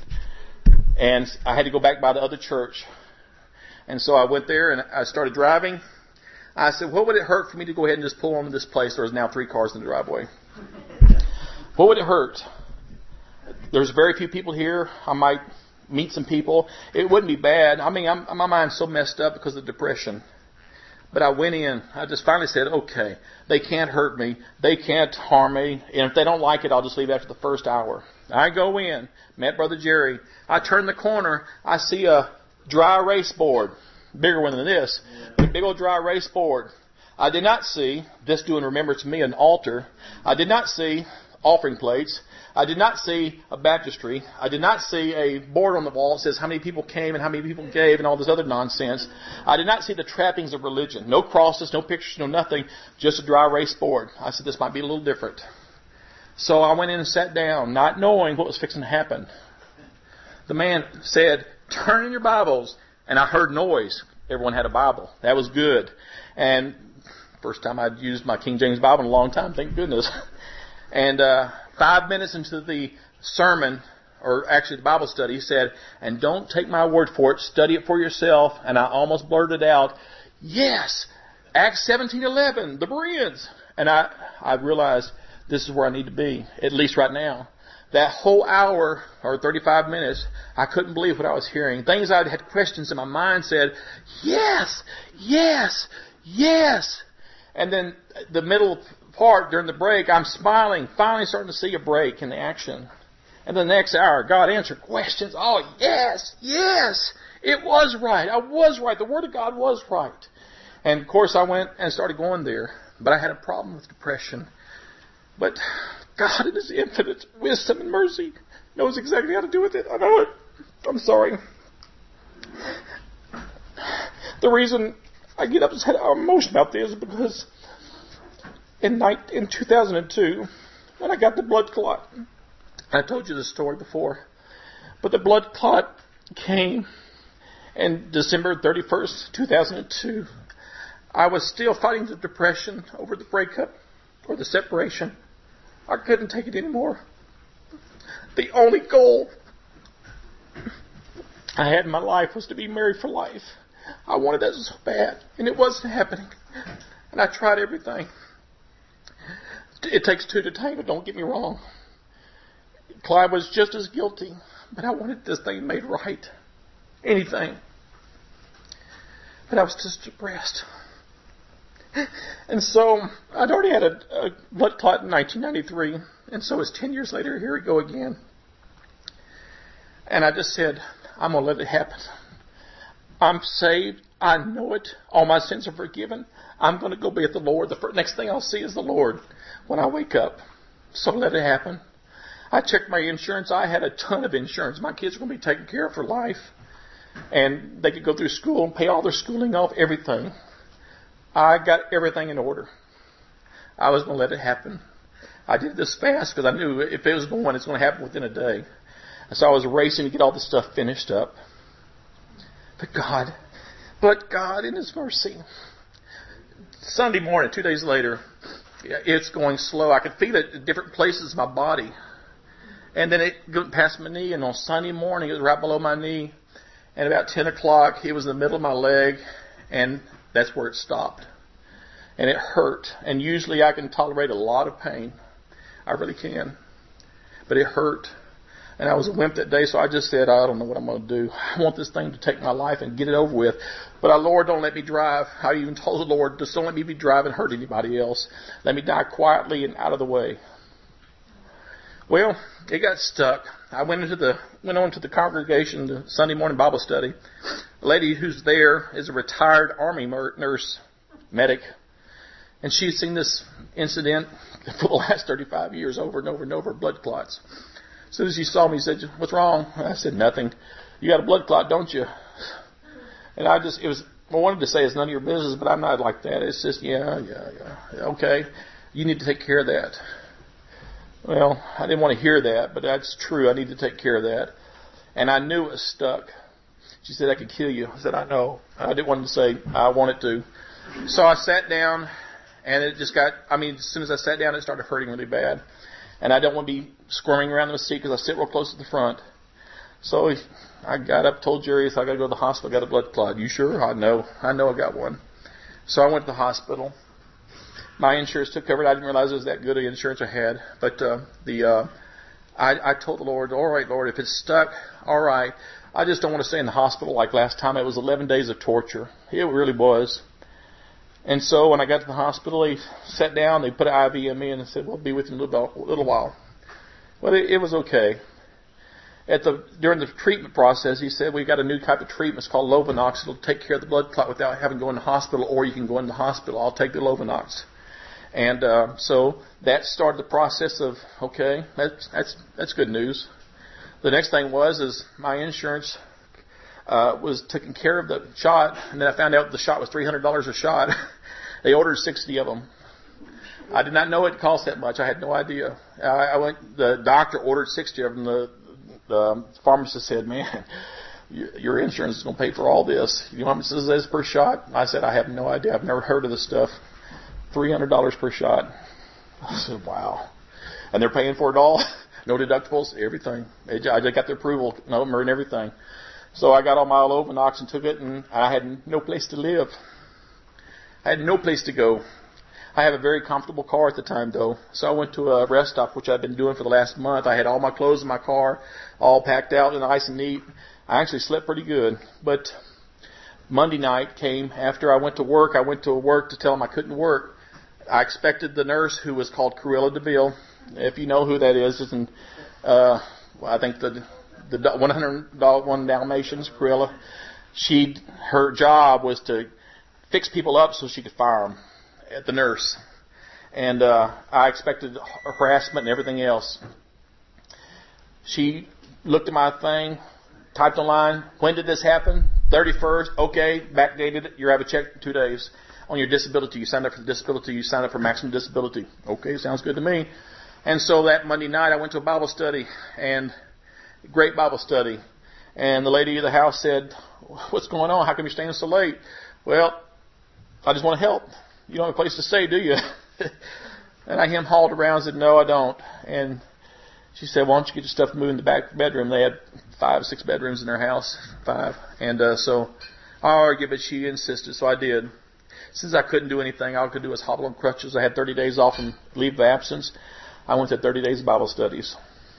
And I had to go back by the other church. And so I went there and I started driving. I said, what would it hurt for me to go ahead and just pull onto this place? There's now three cars in the driveway. What would it hurt? There's very few people here. I might meet some people. It wouldn't be bad. I mean, I'm, my mind's so messed up because of depression. But I went in. I just finally said, okay, they can't hurt me. They can't harm me. And if they don't like it, I'll just leave after the first hour. I go in, met Brother Jerry. I turn the corner. I see a dry erase board. Bigger one than this. A big old dry erase board. I did not see, this doing remembrance to me, an altar. I did not see offering plates. I did not see a baptistry. I did not see a board on the wall that says how many people came and how many people gave and all this other nonsense. I did not see the trappings of religion. No crosses, no pictures, no nothing. Just a dry erase board. I said this might be a little different. So I went in and sat down, not knowing what was fixing to happen. The man said, turn in your Bibles. And I heard noise. Everyone had a Bible. That was good. And first time I'd used my King James Bible in a long time, thank goodness. And uh, five minutes into the sermon, or actually the Bible study, he said, and don't take my word for it, study it for yourself. And I almost blurted out, yes, Acts seventeen eleven, the Bereans. And I, I realized this is where I need to be, at least right now. That whole hour, or thirty-five minutes, I couldn't believe what I was hearing. Things I had questions in my mind said, yes, yes, yes. And then the middle part during the break, I'm smiling, finally starting to see a break in the action. And the next hour, God answered questions. Oh, yes, yes, it was right. I was right. The Word of God was right. And of course, I went and started going there. But I had a problem with depression. But God, in His infinite wisdom and mercy, knows exactly how to do with it. I know it. I'm sorry. The reason I get upset, I'm emotional about this, is because in, in two thousand two, when I got the blood clot, I told you this story before, but the blood clot came in December thirty-first, two thousand two. I was still fighting the depression over the breakup or the separation. I couldn't take it anymore. The only goal I had in my life was to be married for life. I wanted that so bad, and it wasn't happening. And I tried everything. It takes two to tango, don't get me wrong. Clyde was just as guilty, but I wanted this thing made right. Anything. But I was just depressed. And so I'd already had a, a blood clot in nineteen ninety-three, and so it's ten years later, here we go again. And I just said, I'm going to let it happen. I'm saved. I know it. All my sins are forgiven. I'm going to go be at the Lord. The first, next thing I'll see is the Lord when I wake up. So let it happen. I checked my insurance. I had a ton of insurance. My kids were going to be taken care of for life. And they could go through school and pay all their schooling off, everything. I got everything in order. I was going to let it happen. I did this fast because I knew if it was going, it's going to happen within a day. And so I was racing to get all the stuff finished up. But God, but God in His mercy. Sunday morning, two days later, it's going slow. I could feel it in different places in my body. And then it went past my knee, and on Sunday morning, it was right below my knee. And about ten o'clock, it was in the middle of my leg, and that's where it stopped. And it hurt. And usually I can tolerate a lot of pain. I really can. But it hurt. And I was a wimp that day, so I just said, I don't know what I'm going to do. I want this thing to take my life and get it over with. But, uh, Lord, don't let me drive. I even told the Lord, just don't let me be driving and hurt anybody else. Let me die quietly and out of the way. Well, it got stuck. I went into the went on to the congregation, the Sunday morning Bible study. A lady who's there is a retired Army nurse, medic, and she's seen this incident for the last thirty-five years over and over and over, blood clots. As soon as she saw me, she said, "What's wrong?" I said, "Nothing. You got a blood clot, don't you?" And I just, it was, I wanted to say it's none of your business, but I'm not like that. It's just, yeah, yeah, yeah. Okay, you need to take care of that. Well, I didn't want to hear that, but that's true. I need to take care of that. And I knew it was stuck. She said, "I could kill you." I said, "I know." I didn't want to say, "I wanted to." So I sat down, and it just got, I mean, as soon as I sat down, it started hurting really bad. And I don't want to be squirming around in the seat because I sit real close to the front. So I got up, told Jerry, so I got to go to the hospital. I got a blood clot. "You sure?" "I know. I know I got one." So I went to the hospital. My insurance took cover it. I didn't realize it was that good of insurance I had. But uh, the uh, I, I told the Lord, "All right, Lord, if it's stuck, all right. I just don't want to stay in the hospital like last time. It was eleven days of torture. It really was." And so when I got to the hospital, they sat down, they put an I V in me, and they said, "We'll be with you in a little, little while." Well, it, it was okay. At the during the treatment process, he said, "We've got a new type of treatment. It's called Lovenox. It'll take care of the blood clot without having to go in the hospital, or you can go in the hospital. I'll take the Lovenox." And uh, so that started the process of, okay, that's that's that's good news. The next thing was is my insurance uh, was taking care of the shot, and then I found out the shot was three hundred dollars a shot. They ordered sixty of them. I did not know it cost that much. I had no idea. I, I went. The doctor ordered sixty of them. The, the pharmacist said, "Man, your insurance is going to pay for all this. You know how much this is per shot?" I said, "I have no idea. I've never heard of this stuff. three hundred dollars per shot." I said, "Wow." And they're paying for it all? No deductibles? Everything. I just got the approval number and everything. So I got all my Lovenox and took it, and I had no place to live. I had no place to go. I have a very comfortable car at the time, though. So I went to a rest stop, which I've been doing for the last month. I had all my clothes in my car, all packed out and nice and neat. I actually slept pretty good. But Monday night came after I went to work. I went to work to tell them I couldn't work. I expected the nurse, who was called Cruella DeVille. If you know who that is, it's in, uh, I think the the one hundred one Dalmatians, Cruella. She, her job was to fix people up so she could fire them. At the nurse. And uh, I expected harassment and everything else. She looked at my thing, typed online, "When did this happen?" thirty-first. Okay, backdated it. You have a check in two days. On your disability, you signed up for the disability, you signed up for maximum disability. Okay, sounds good to me. And so that Monday night I went to a Bible study, and great Bible study. And the lady of the house said, "What's going on? How come you're staying so late?" "Well, I just want to help. You don't have a place to stay, do you?" And I hem hauled around and said, "No, I don't." And she said, "Why don't you get your stuff moved in the back bedroom?" They had five, six bedrooms in their house, five. And uh, so I argued, but she insisted, so I did. Since I couldn't do anything, all I could do was hobble on crutches. I had thirty days off and leave of absence. I went to thirty days of Bible studies.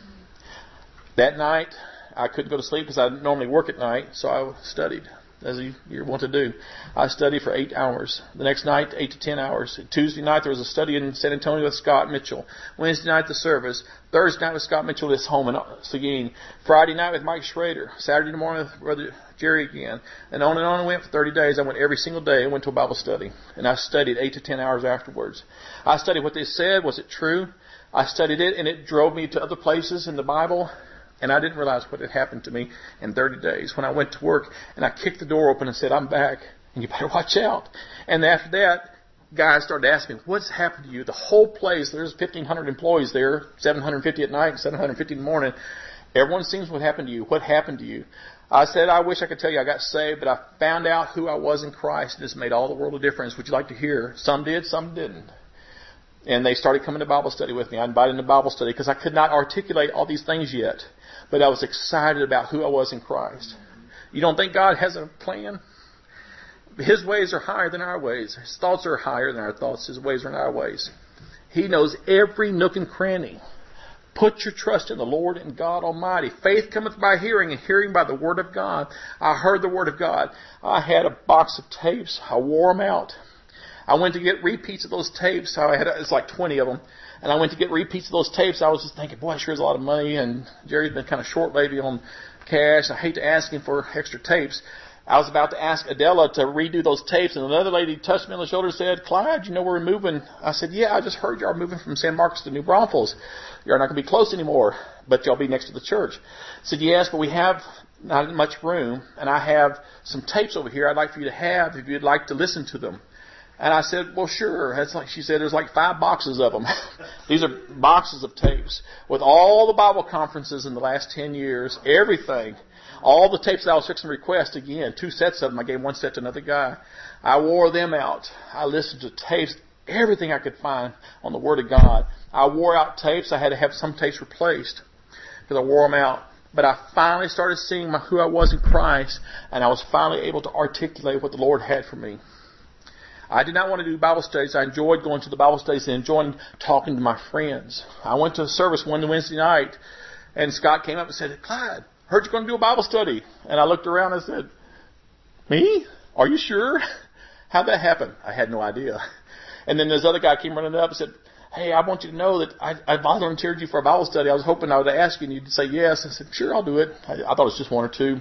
That night, I couldn't go to sleep because I normally work at night, so I studied, as you, you want to do. I studied for eight hours. The next night, eight to ten hours. Tuesday night, there was a study in San Antonio with Scott Mitchell. Wednesday night, the service. Thursday night with Scott Mitchell, this home in Seguin. Friday night with Mike Schrader. Saturday morning with Brother Jerry again. And on and on I went for thirty days. I went every single day. I went to a Bible study. And I studied eight to ten hours afterwards. I studied what they said. Was it true? I studied it, and it drove me to other places in the Bible. And I didn't realize what had happened to me in thirty days when I went to work and I kicked the door open and said, "I'm back, and you better watch out." And after that, guys started asking me, "What's happened to you?" The whole place, there's fifteen hundred employees there, seven hundred fifty at night, seven hundred fifty in the morning. Everyone seems, "What happened to you? What happened to you?" I said, "I wish I could tell you I got saved, but I found out who I was in Christ. This made all the world of difference." Would you like to hear? Some did, some didn't. And they started coming to Bible study with me. I invited them to Bible study because I could not articulate all these things yet. But I was excited about who I was in Christ. You don't think God has a plan? His ways are higher than our ways. His thoughts are higher than our thoughts. His ways are not our ways. He knows every nook and cranny. Put your trust in the Lord and God Almighty. Faith cometh by hearing, and hearing by the Word of God. I heard the Word of God. I had a box of tapes. I wore them out. I went to get repeats of those tapes. I had, it's like twenty of them. And I went to get repeats of those tapes. I was just thinking, boy, sure is a lot of money. And Jerry's been kind of short lately on cash. I hate to ask him for extra tapes. I was about to ask Adela to redo those tapes, and another lady touched me on the shoulder and said, Clyde, you know we're moving. I said, yeah, I just heard y'all are moving from San Marcos to New Braunfels. You're not going to be close anymore, but y'all be next to the church. I said, yes, but we have not much room, and I have some tapes over here I'd like for you to have if you'd like to listen to them. And I said, well, sure. That's like, she said, there's like five boxes of them. These are boxes of tapes with all the Bible conferences in the last ten years, everything. All the tapes that I was fixing to request, again, two sets of them. I gave one set to another guy. I wore them out. I listened to tapes, everything I could find on the Word of God. I wore out tapes. I had to have some tapes replaced because I wore them out. But I finally started seeing my, who I was in Christ, and I was finally able to articulate what the Lord had for me. I did not want to do Bible studies. I enjoyed going to the Bible studies and enjoying talking to my friends. I went to a service one Wednesday night, and Scott came up and said, Clyde, heard you're going to do a Bible study. And I looked around and said, me? Are you sure? How'd that happen? I had no idea. And then this other guy came running up and said, hey, I want you to know that I, I volunteered you for a Bible study. I was hoping I would ask you and you'd say yes. I said, sure, I'll do it. I, I thought it was just one or two.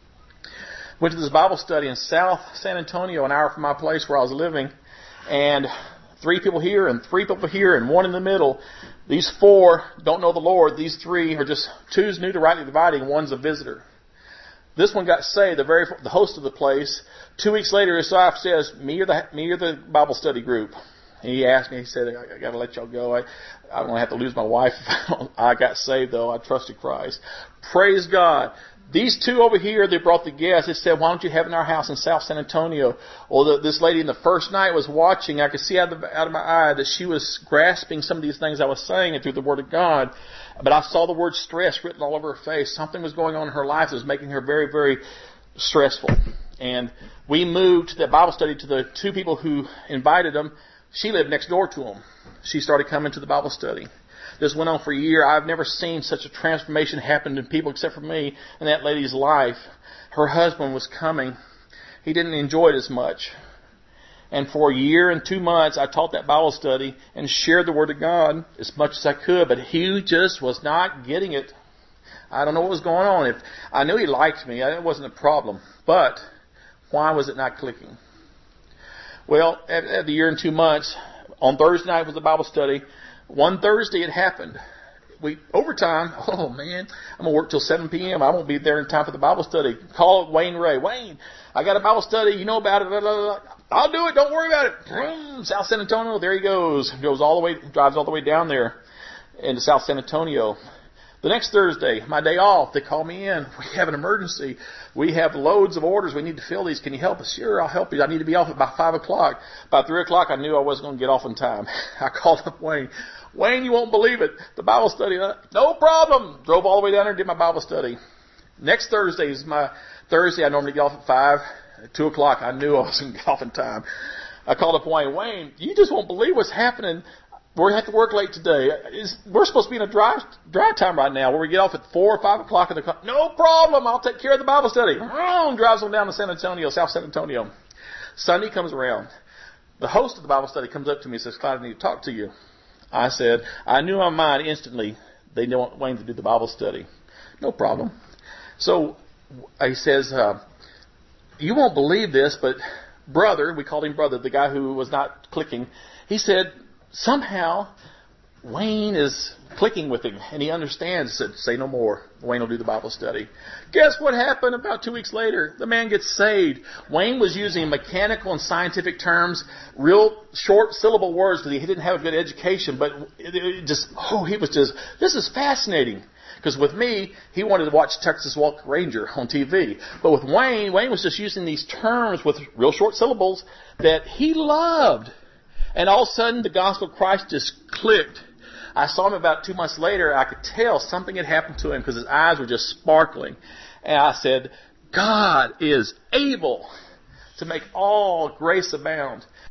Went to this Bible study in South San Antonio, an hour from my place where I was living. And three people here and three people here and one in the middle. These four don't know the Lord. These three are just, two's new to rightly dividing, one's a visitor. This one got saved, the very the host of the place. Two weeks later, his wife says, me or the me or the Bible study group. And he asked me, he said, I, I got to let y'all go. I, I'm going to have to lose my wife. I got saved, though. I trusted Christ. Praise God. These two over here, they brought the guests. They said, why don't you have in our house in South San Antonio? Well, the, this lady in the first night was watching. I could see out of, the, out of my eye that she was grasping some of these things I was saying through the Word of God. But I saw the word stress written all over her face. Something was going on in her life that was making her very, very stressful. And we moved to that Bible study to the two people who invited them. She lived next door to them. She started coming to the Bible study. This went on for a year. I've never seen such a transformation happen in people except for me in that lady's life. Her husband was coming. He didn't enjoy it as much. And for a year and two months, I taught that Bible study and shared the Word of God as much as I could, but he just was not getting it. I don't know what was going on. If I knew he liked me, it wasn't a problem. But why was it not clicking? Well, after the year and two months, on Thursday night was the Bible study. One Thursday it happened. We overtime. Oh man, I'm gonna work till seven p.m. I won't be there in time for the Bible study. Call Wayne Ray. Wayne, I got a Bible study. You know about it. Blah, blah, blah. I'll do it. Don't worry about it. South San Antonio. There he goes. Goes all the way. Drives all the way down there into South San Antonio. The next Thursday, my day off, they call me in. We have an emergency. We have loads of orders. We need to fill these. Can you help us? Sure, I'll help you. I need to be off at about five o'clock. By three o'clock, I knew I wasn't going to get off in time. I called up Wayne. Wayne, you won't believe it. The Bible study. Uh, no problem. Drove all the way down there and did my Bible study. Next Thursday is my Thursday. I normally get off at five. At two o'clock, I knew I wasn't going to get off in time. I called up Wayne. Wayne, you just won't believe what's happening. We're going to have to work late today. It's, we're supposed to be in a dry, dry time right now where we get off at four or five o'clock in the car. No problem. I'll take care of the Bible study. Drives on down to San Antonio, South San Antonio. Sunday comes around. The host of the Bible study comes up to me and says, Clyde, I need to talk to you. I said, I knew in my mind instantly they didn't want Wayne to do the Bible study. No problem. So he says, uh, you won't believe this, but brother, we called him brother, the guy who was not clicking, he said, somehow, Wayne is clicking with him, and he understands. He said, say no more. Wayne will do the Bible study. Guess what happened about two weeks later? The man gets saved. Wayne was using mechanical and scientific terms, real short syllable words, because he didn't have a good education, but it, it just, oh, he was just, this is fascinating. Because with me, he wanted to watch Texas Walk Ranger on T V. But with Wayne, Wayne was just using these terms with real short syllables that he loved. And all of a sudden, the gospel of Christ just clicked. I saw him about two months later. I could tell something had happened to him because his eyes were just sparkling. And I said, God is able to make all grace abound.